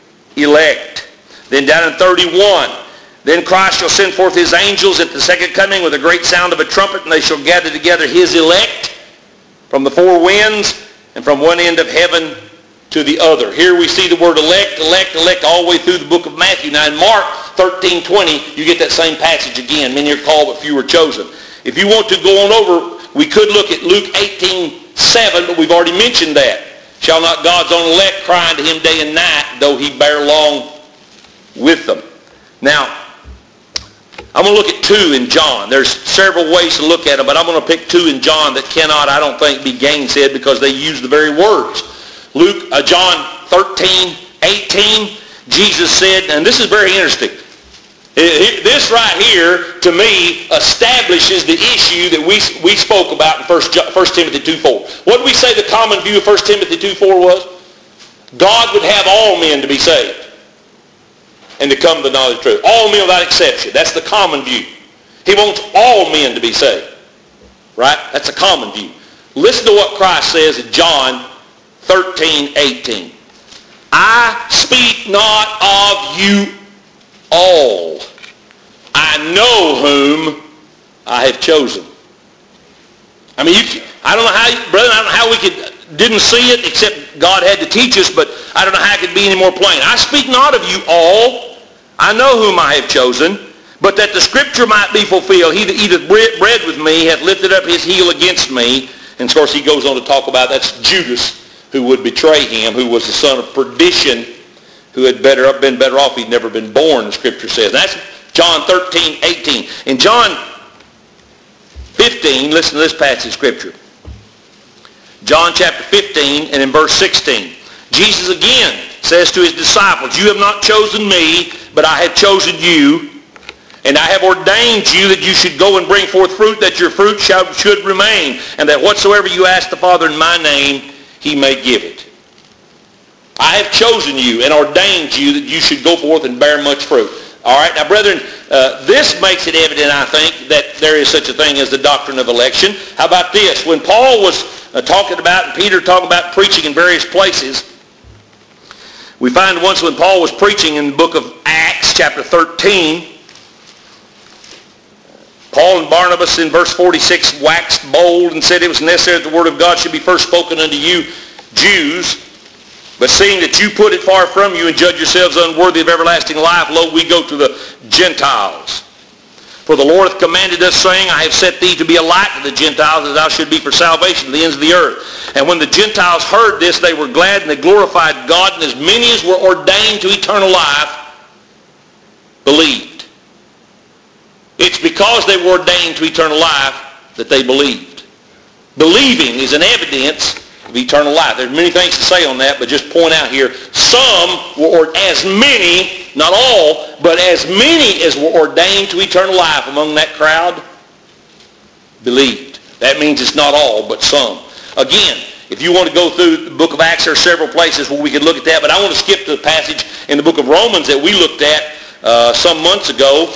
elect. Then down in 31, then Christ shall send forth his angels at the second coming with a great sound of a trumpet, and they shall gather together his elect from the four winds and from one end of heaven to the other. Here we see the word elect, elect, elect all the way through the book of Matthew. Now in Mark 13:20, you get that same passage again. Many are called, but few are chosen. If you want to go on over, we could look at Luke 18:7, but we've already mentioned that. Shall not God's own elect cry unto him day and night, though he bear long with them. Now, I'm going to look at two in John. There's several ways to look at them, but I'm going to pick two in John that cannot, I don't think, be gainsaid because they use the very words. John 13:18, Jesus said, and this is very interesting. This right here, to me, establishes the issue that we spoke about in 1 Timothy 2:4. What did we say the common view of 1 Timothy 2:4 was? God would have all men to be saved and to come to the knowledge of truth. All men without exception. That's the common view. He wants all men to be saved. Right? That's a common view. Listen to what Christ says in John 13:18. I speak not of you all. I know whom I have chosen. I mean, I don't know how, brother, I don't know how we didn't see it, except God had to teach us, but I don't know how it could be any more plain. I speak not of you all. I know whom I have chosen, but that the scripture might be fulfilled. He that eateth bread with me hath lifted up his heel against me. And of course he goes on to talk about that's Judas who would betray him, who was the son of perdition, who had been better off he'd never been born, the scripture says. That's John 13:18. In John 15, listen to this passage of scripture. John chapter 15 and in verse 16. Jesus again says to his disciples, you have not chosen me, but I have chosen you. And I have ordained you that you should go and bring forth fruit, that your fruit should remain, and that whatsoever you ask the Father in my name, he may give it. I have chosen you and ordained you that you should go forth and bear much fruit. All right, now brethren, this makes it evident, I think, that there is such a thing as the doctrine of election. How about this? When Paul was talking about, and Peter talking about preaching in various places, we find once when Paul was preaching in the book of Acts, chapter 13, Paul and Barnabas in verse 46 waxed bold and said it was necessary that the word of God should be first spoken unto you Jews. But seeing that you put it far from you and judge yourselves unworthy of everlasting life, lo, we go to the Gentiles. For the Lord hath commanded us, saying, I have set thee to be a light to the Gentiles, as thou should be for salvation to the ends of the earth. And when the Gentiles heard this, they were glad, and they glorified God, and as many as were ordained to eternal life believed. It's because they were ordained to eternal life that they believed. Believing is an evidence of eternal life. There's many things to say on that, but just point out here, some were, as many, not all, but as many as were ordained to eternal life among that crowd, believed. That means it's not all, but some. Again, if you want to go through the book of Acts, there are several places where we could look at that, but I want to skip to the passage in the book of Romans that we looked at some months ago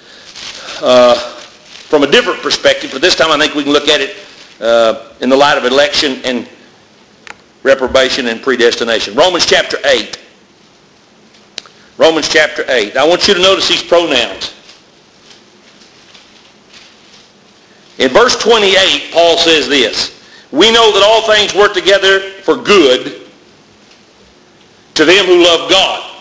from a different perspective. But this time I think we can look at it in the light of election and reprobation and predestination. Romans chapter 8. Romans chapter 8. Now I want you to notice these pronouns. In verse 28, Paul says this, we know that all things work together for good to them who love God.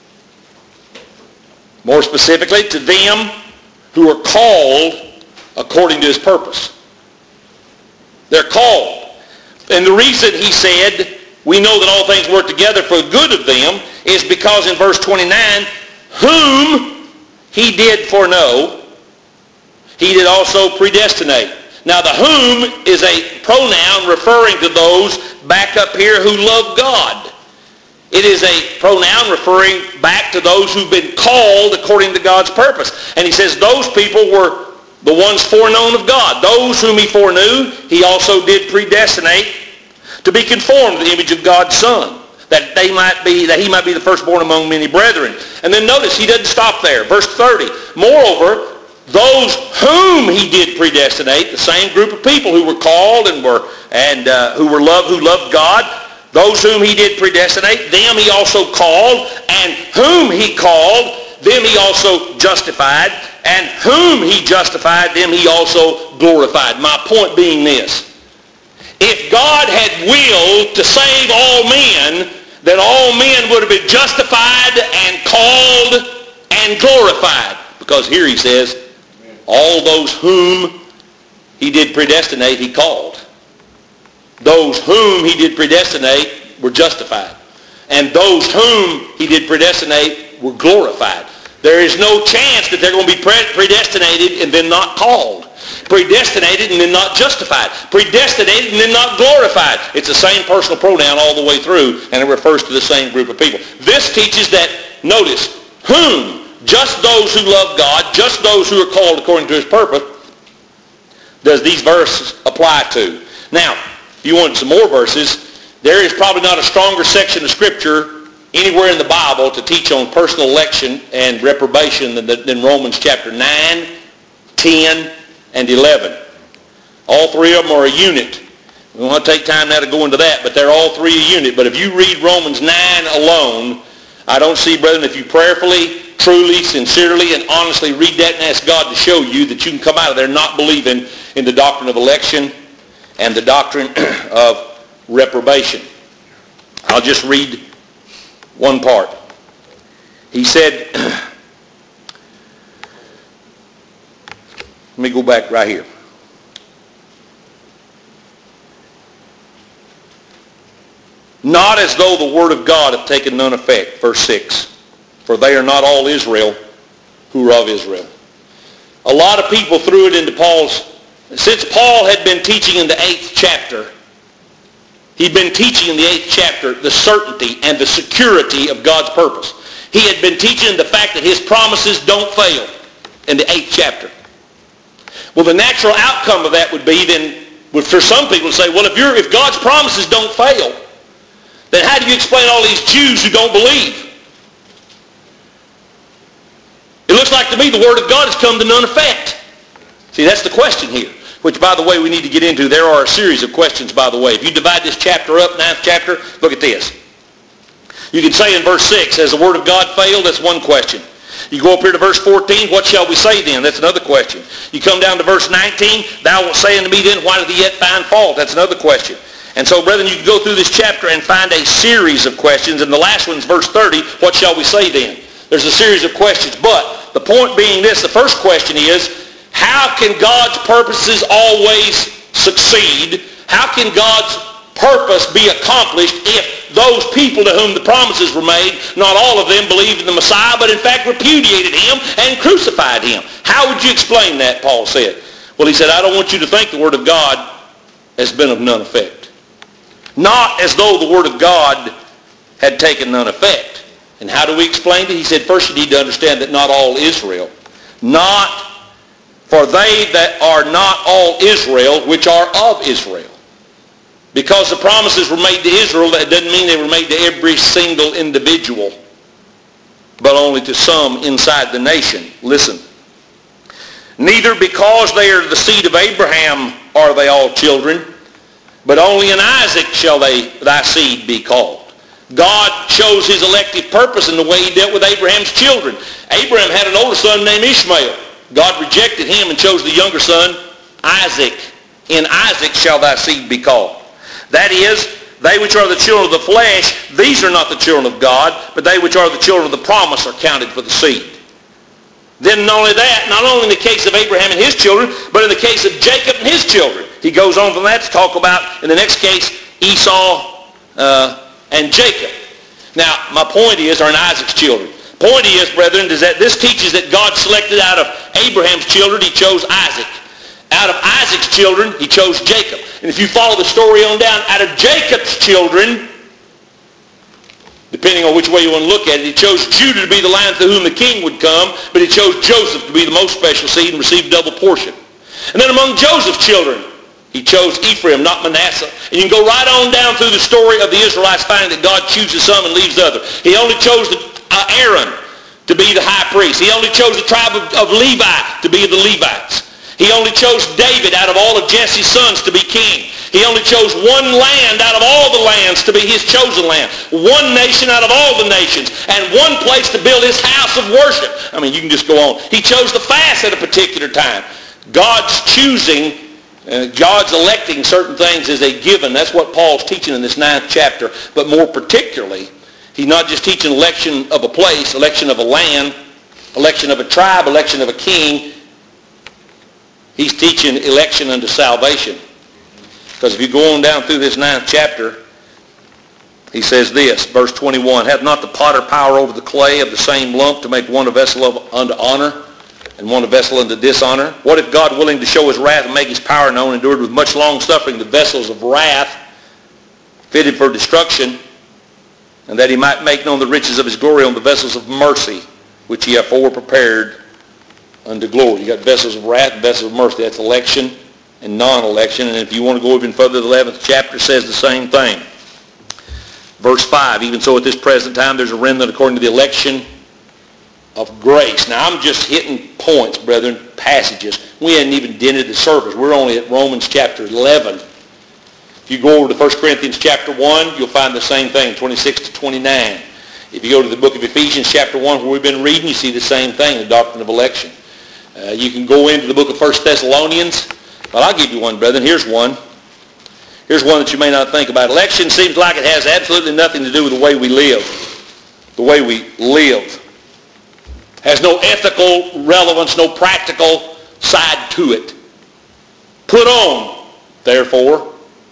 More specifically, to them who are called according to his purpose. They're called. And the reason he said, we know that all things work together for the good of them, is because in verse 29, whom he did foreknow, he did also predestinate. Now the whom is a pronoun referring to those back up here who love God. It is a pronoun referring back to those who've been called according to God's purpose. And he says those people were the ones foreknown of God. Those whom he foreknew, he also did predestinate to be conformed to the image of God's Son, that he might be the firstborn among many brethren. And then notice, he doesn't stop there. Verse 30, moreover, those whom he did predestinate, the same group of people who were called and who loved God, those whom he did predestinate, them he also called, and whom he called, them he also justified, and whom he justified, them he also glorified. My point being this. If God had willed to save all men, then all men would have been justified and called and glorified. Because here he says, all those whom he did predestinate, he called. Those whom he did predestinate were justified. And those whom he did predestinate were glorified. There is no chance that they're going to be predestinated and then not called. Predestinated and then not justified. Predestinated and then not glorified. It's the same personal pronoun all the way through, and it refers to the same group of people. This teaches that, notice, whom? Just those who love God, just those who are called according to his purpose, does these verses apply to. Now, if you want some more verses, There is probably not a stronger section of Scripture anywhere in the Bible to teach on personal election and reprobation than Romans chapter 9, 10, and 11. All three of them are a unit. We don't want to take time now to go into that, but they're all three a unit. But if you read Romans 9 alone, I don't see, brethren, if you prayerfully, truly, sincerely, and honestly read that and ask God to show you that you can come out of there not believing in the doctrine of election and the doctrine of reprobation. I'll just read one part. He said, let me go back right here. Not as though the word of God hath taken none effect. Verse 6. For they are not all Israel who are of Israel. A lot of people threw it into Paul's. Since Paul had been teaching in the 8th chapter, he'd been teaching in the 8th chapter the certainty and the security of God's purpose. He had been teaching the fact that his promises don't fail in the 8th chapter. Well, the natural outcome of that would be then, for some people to say, well, if God's promises don't fail, then how do you explain all these Jews who don't believe? It looks like to me the Word of God has come to none effect. See, that's the question here, which, by the way, we need to get into. There are a series of questions, by the way. If you divide this chapter up, 9th chapter, look at this. You can say in verse 6, has the Word of God failed? That's one question. You go up here to verse 14, what shall we say then? That's another question. You come down to verse 19, thou wilt say unto me then, why doth he yet find fault? That's another question. And so, brethren, you can go through this chapter and find a series of questions. And the last one's verse 30, what shall we say then? There's a series of questions. But the point being this, the first question is, how can God's purposes always succeed? How can God's purpose be accomplished if those people to whom the promises were made, not all of them believed in the Messiah, but in fact repudiated him and crucified him? How would you explain that, Paul said? Well, he said, I don't want you to think the Word of God has been of none effect. Not as though the Word of God had taken none effect. And how do we explain it? He said, first you need to understand that not all Israel. Not for they that are not all Israel, which are of Israel. Because the promises were made to Israel, that doesn't mean they were made to every single individual, but only to some inside the nation. Listen. Neither because they are the seed of Abraham are they all children, but only in Isaac shall thy seed be called. God chose his elective purpose in the way he dealt with Abraham's children. Abraham had an older son named Ishmael. God rejected him and chose the younger son, Isaac. In Isaac shall thy seed be called. That is, they which are the children of the flesh, these are not the children of God, but they which are the children of the promise are counted for the seed. Then not only that, not only in the case of Abraham and his children, but in the case of Jacob and his children. He goes on from that to talk about, in the next case, Esau and Jacob. Now, my point is, or in Isaac's children. Point is, brethren, is that this teaches that God selected out of Abraham's children, he chose Isaac. Out of Isaac's children, he chose Jacob. And if you follow the story on down, out of Jacob's children, depending on which way you want to look at it, he chose Judah to be the line through whom the king would come, but he chose Joseph to be the most special seed and receive double portion. And then among Joseph's children, he chose Ephraim, not Manasseh. And you can go right on down through the story of the Israelites, finding that God chooses some and leaves the other. He only chose Aaron to be the high priest. He only chose the tribe of Levi to be the Levites. He only chose David out of all of Jesse's sons to be king. He only chose one land out of all the lands to be his chosen land. One nation out of all the nations. And one place to build his house of worship. I mean, you can just go on. He chose to fast at a particular time. God's choosing, God's electing certain things is a given. That's what Paul's teaching in this 9th chapter. But more particularly, he's not just teaching election of a place, election of a land, election of a tribe, election of a king. He's teaching election unto salvation. Because if you go on down through this 9th chapter, he says this, verse 21, hath not the potter power over the clay of the same lump to make one a vessel unto honor and one a vessel unto dishonor? What if God, willing to show his wrath and make his power known, endured with much long suffering the vessels of wrath fitted for destruction, and that he might make known the riches of his glory on the vessels of mercy, which he afore prepared unto glory. You got vessels of wrath and vessels of mercy. That's election and non-election. And if you want to go even further, the 11th chapter says the same thing. Verse 5, even so at this present time there's a remnant according to the election of grace. Now I'm just hitting points, brethren, passages. We hadn't even dented the surface. We're only at Romans chapter 11. If you go over to 1 Corinthians chapter 1, you'll find the same thing, 26 to 29. If you go to the book of Ephesians chapter 1 where we've been reading, you see the same thing, the doctrine of election. You can go into the book of 1 Thessalonians. Well, I'll give you one, brethren. Here's one. Here's one that you may not think about. Election seems like it has absolutely nothing to do with the way we live. The way we live. Has no ethical relevance, no practical side to it. Put on, therefore,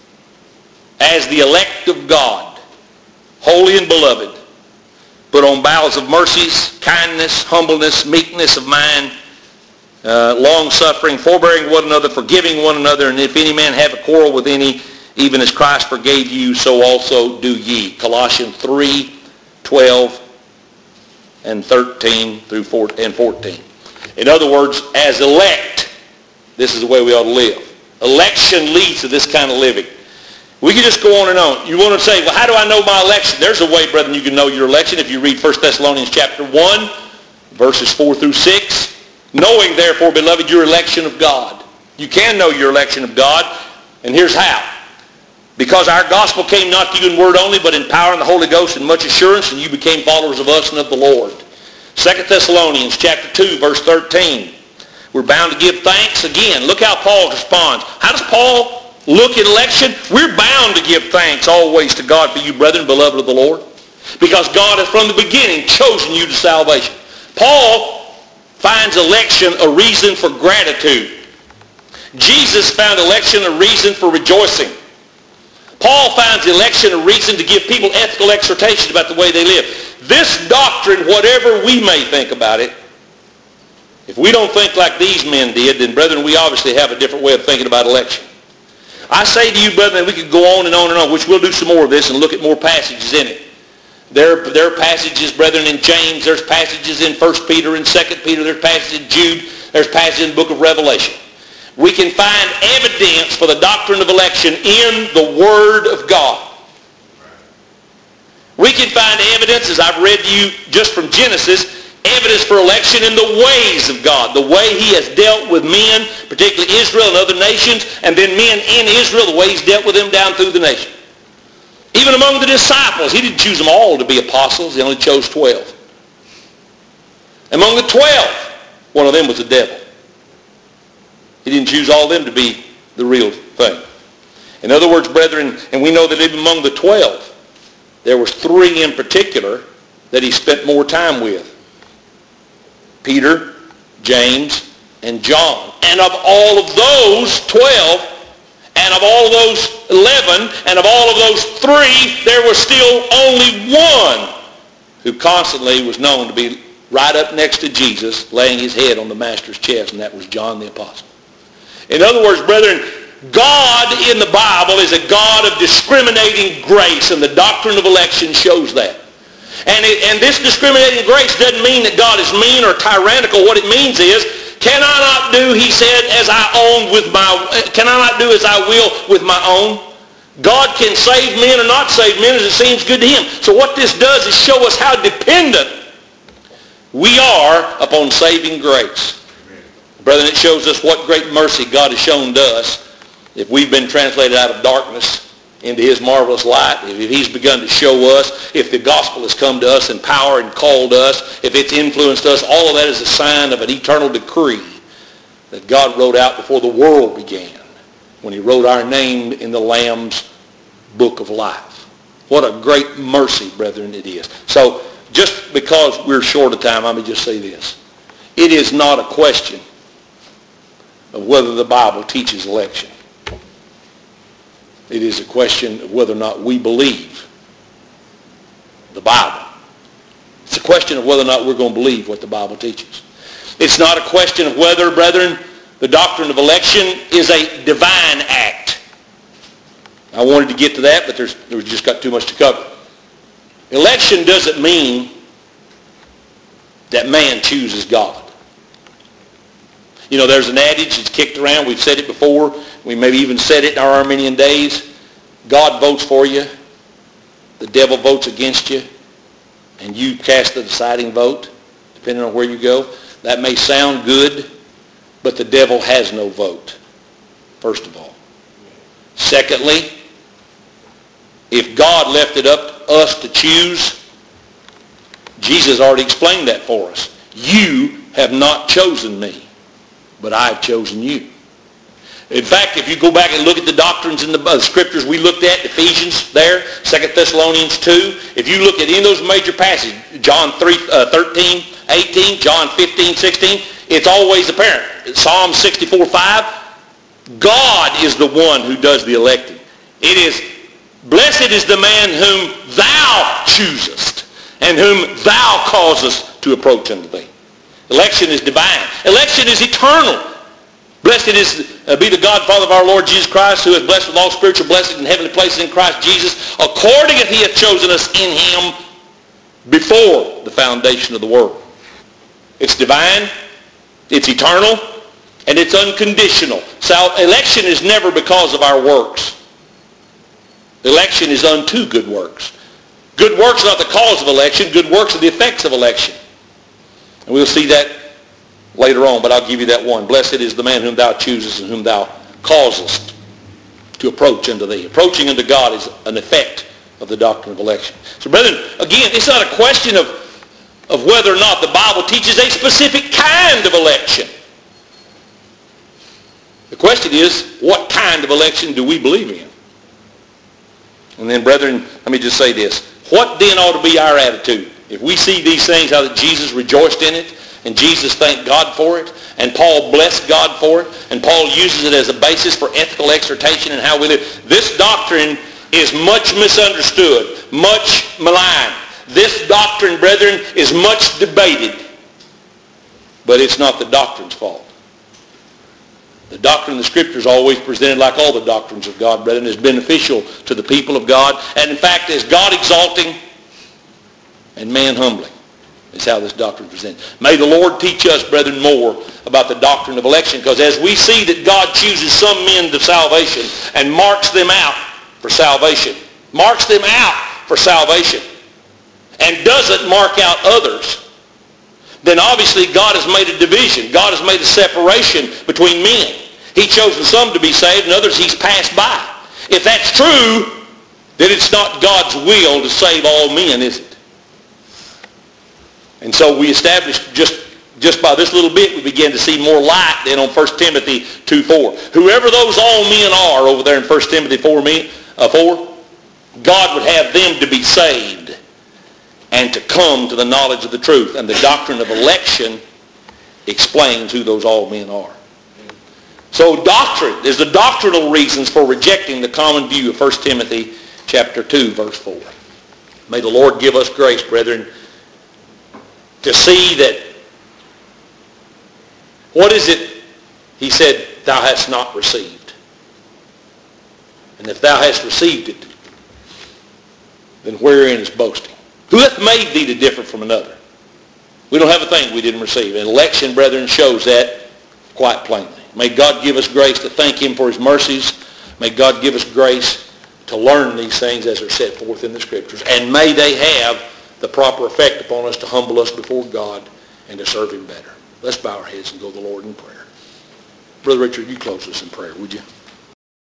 as the elect of God, holy and beloved, put on bowels of mercies, kindness, humbleness, meekness of mind, long-suffering, forbearing one another, forgiving one another, and if any man have a quarrel with any, even as Christ forgave you, so also do ye. Colossians 3, 12 and 13 through 14. In other words, as elect, this is the way we ought to live. Election leads to this kind of living. We can just go on and on. You want to say, well, how do I know my election? There's a way, brethren, you can know your election. If you read 1 Thessalonians chapter 1, verses 4 through 6, knowing, therefore, beloved, your election of God. You can know your election of God, and here's how. Because our gospel came not to you in word only, but in power and the Holy Ghost and much assurance, and you became followers of us and of the Lord. 2 Thessalonians chapter 2, verse 13. We're bound to give thanks. Again, look how Paul responds. How does Paul look at election? We're bound to give thanks always to God for you, brethren, beloved of the Lord. Because God has from the beginning chosen you to salvation. Paul finds election a reason for gratitude. Jesus found election a reason for rejoicing. Paul finds election a reason to give people ethical exhortations about the way they live. This doctrine, whatever we may think about it, if we don't think like these men did, then, brethren, we obviously have a different way of thinking about election. I say to you, brethren, that we could go on and on and on, which we'll do some more of this and look at more passages in it. There are passages, brethren, in James. There's passages in 1 Peter and 2 Peter. There's passages in Jude. There's passages in the book of Revelation. We can find evidence for the doctrine of election in the Word of God. We can find evidence, as I've read to you just from Genesis, evidence for election in the ways of God, the way he has dealt with men, particularly Israel and other nations, and then men in Israel, the way he's dealt with them down through the nation. Even among the disciples, he didn't choose them all to be apostles. He only chose 12. Among the 12, one of them was the devil. He didn't choose all of them to be the real thing. In other words, brethren, and we know that even among the 12, there was 3 in particular that he spent more time with. Peter, James, and John. And of all of those 12, and of all of those 11, and of all of those 3, there was still only one who constantly was known to be right up next to Jesus, laying his head on the Master's chest, and that was John the Apostle. In other words, brethren, God in the Bible is a God of discriminating grace, and the doctrine of election shows that. And this discriminating grace doesn't mean that God is mean or tyrannical. What it means is, can I not do, he said, can I not do as I will with my own? God can save men or not save men as it seems good to him. So what this does is show us how dependent we are upon saving grace. Brethren, it shows us what great mercy God has shown to us if we've been translated out of darkness into his marvelous light, if he's begun to show us, if the gospel has come to us in power and called us, if it's influenced us, all of that is a sign of an eternal decree that God wrote out before the world began when he wrote our name in the Lamb's book of life. What a great mercy, brethren, it is. So just because we're short of time, let me just say this. It is not a question of whether the Bible teaches election. It is a question of whether or not we believe the Bible. It's a question of whether or not we're going to believe what the Bible teaches. It's not a question of whether, brethren, the doctrine of election is a divine act. I wanted to get to that, but we've just got too much to cover. Election doesn't mean that man chooses God. You know, there's an adage that's kicked around. We've said it before. We maybe even said it in our Arminian days. God votes for you. the devil votes against you and you cast the deciding vote, depending on where you go. That may sound good, but the devil has no vote, first of all. Secondly, if God left it up to us to choose, Jesus already explained that for us. You have not chosen me, but I've chosen you. In fact, if you go back and look at the doctrines in the scriptures we looked at, Ephesians there, 2 Thessalonians 2, if you look at any of those major passages, John 13, 18, John 15, 16, it's always apparent. Psalm 64, 5, God is the one who does the electing. It is, blessed is the man whom thou choosest and whom thou causest to approach unto thee. Election is divine. Election is eternal. Blessed is be the God Father of our Lord Jesus Christ, who is blessed with all spiritual blessings in heavenly places in Christ Jesus, according as he hath chosen us in him before the foundation of the world. It's divine, it's eternal, and it's unconditional. So election is never because of our works. Election is unto good works. Good works are not the cause of election. Good works are the effects of election. And we'll see that later on, but I'll give you that one. Blessed is the man whom thou choosest and whom thou causest to approach unto thee. Approaching unto God is an effect of the doctrine of election. So brethren, again, it's not a question of whether or not the Bible teaches a specific kind of election. The question is, what kind of election do we believe in? And then, brethren, let me just say this. What then ought to be our attitude? If we see these things, how that Jesus rejoiced in it, and Jesus thanked God for it, and Paul blessed God for it, and Paul uses it as a basis for ethical exhortation and how we live. This doctrine is much misunderstood, much maligned. This doctrine, brethren, is much debated, but it's not the doctrine's fault. The doctrine of the Scripture is always presented, like all the doctrines of God, brethren, is beneficial to the people of God, and in fact is God exalting and man humbling. Is how this doctrine is presented. May the Lord teach us, brethren, more about the doctrine of election, because as we see that God chooses some men to salvation and marks them out for salvation, and doesn't mark out others, then obviously God has made a division. God has made a separation between men. He's chosen some to be saved and others he's passed by. If that's true, then it's not God's will to save all men, is it? And so we established just by this little bit, we begin to see more light then on 1 Timothy 2:4. Whoever those all men are over there in 1 Timothy 4, God would have them to be saved and to come to the knowledge of the truth. And the doctrine of election explains who those all men are. So doctrine, there's the doctrinal reasons for rejecting the common view of 1 Timothy chapter 2, verse 4. May the Lord give us grace, brethren, to see that, what is it, he said, thou hast not received. And if thou hast received it, then wherein is boasting? Who hath made thee to differ from another? We don't have a thing we didn't receive. And election, brethren, shows that quite plainly. May God give us grace to thank him for his mercies. May God give us grace to learn these things as they're set forth in the Scriptures. And may they have the proper effect upon us to humble us before God and to serve him better. Let's bow our heads and go to the Lord in prayer. Brother Richard, you close us in prayer, would you?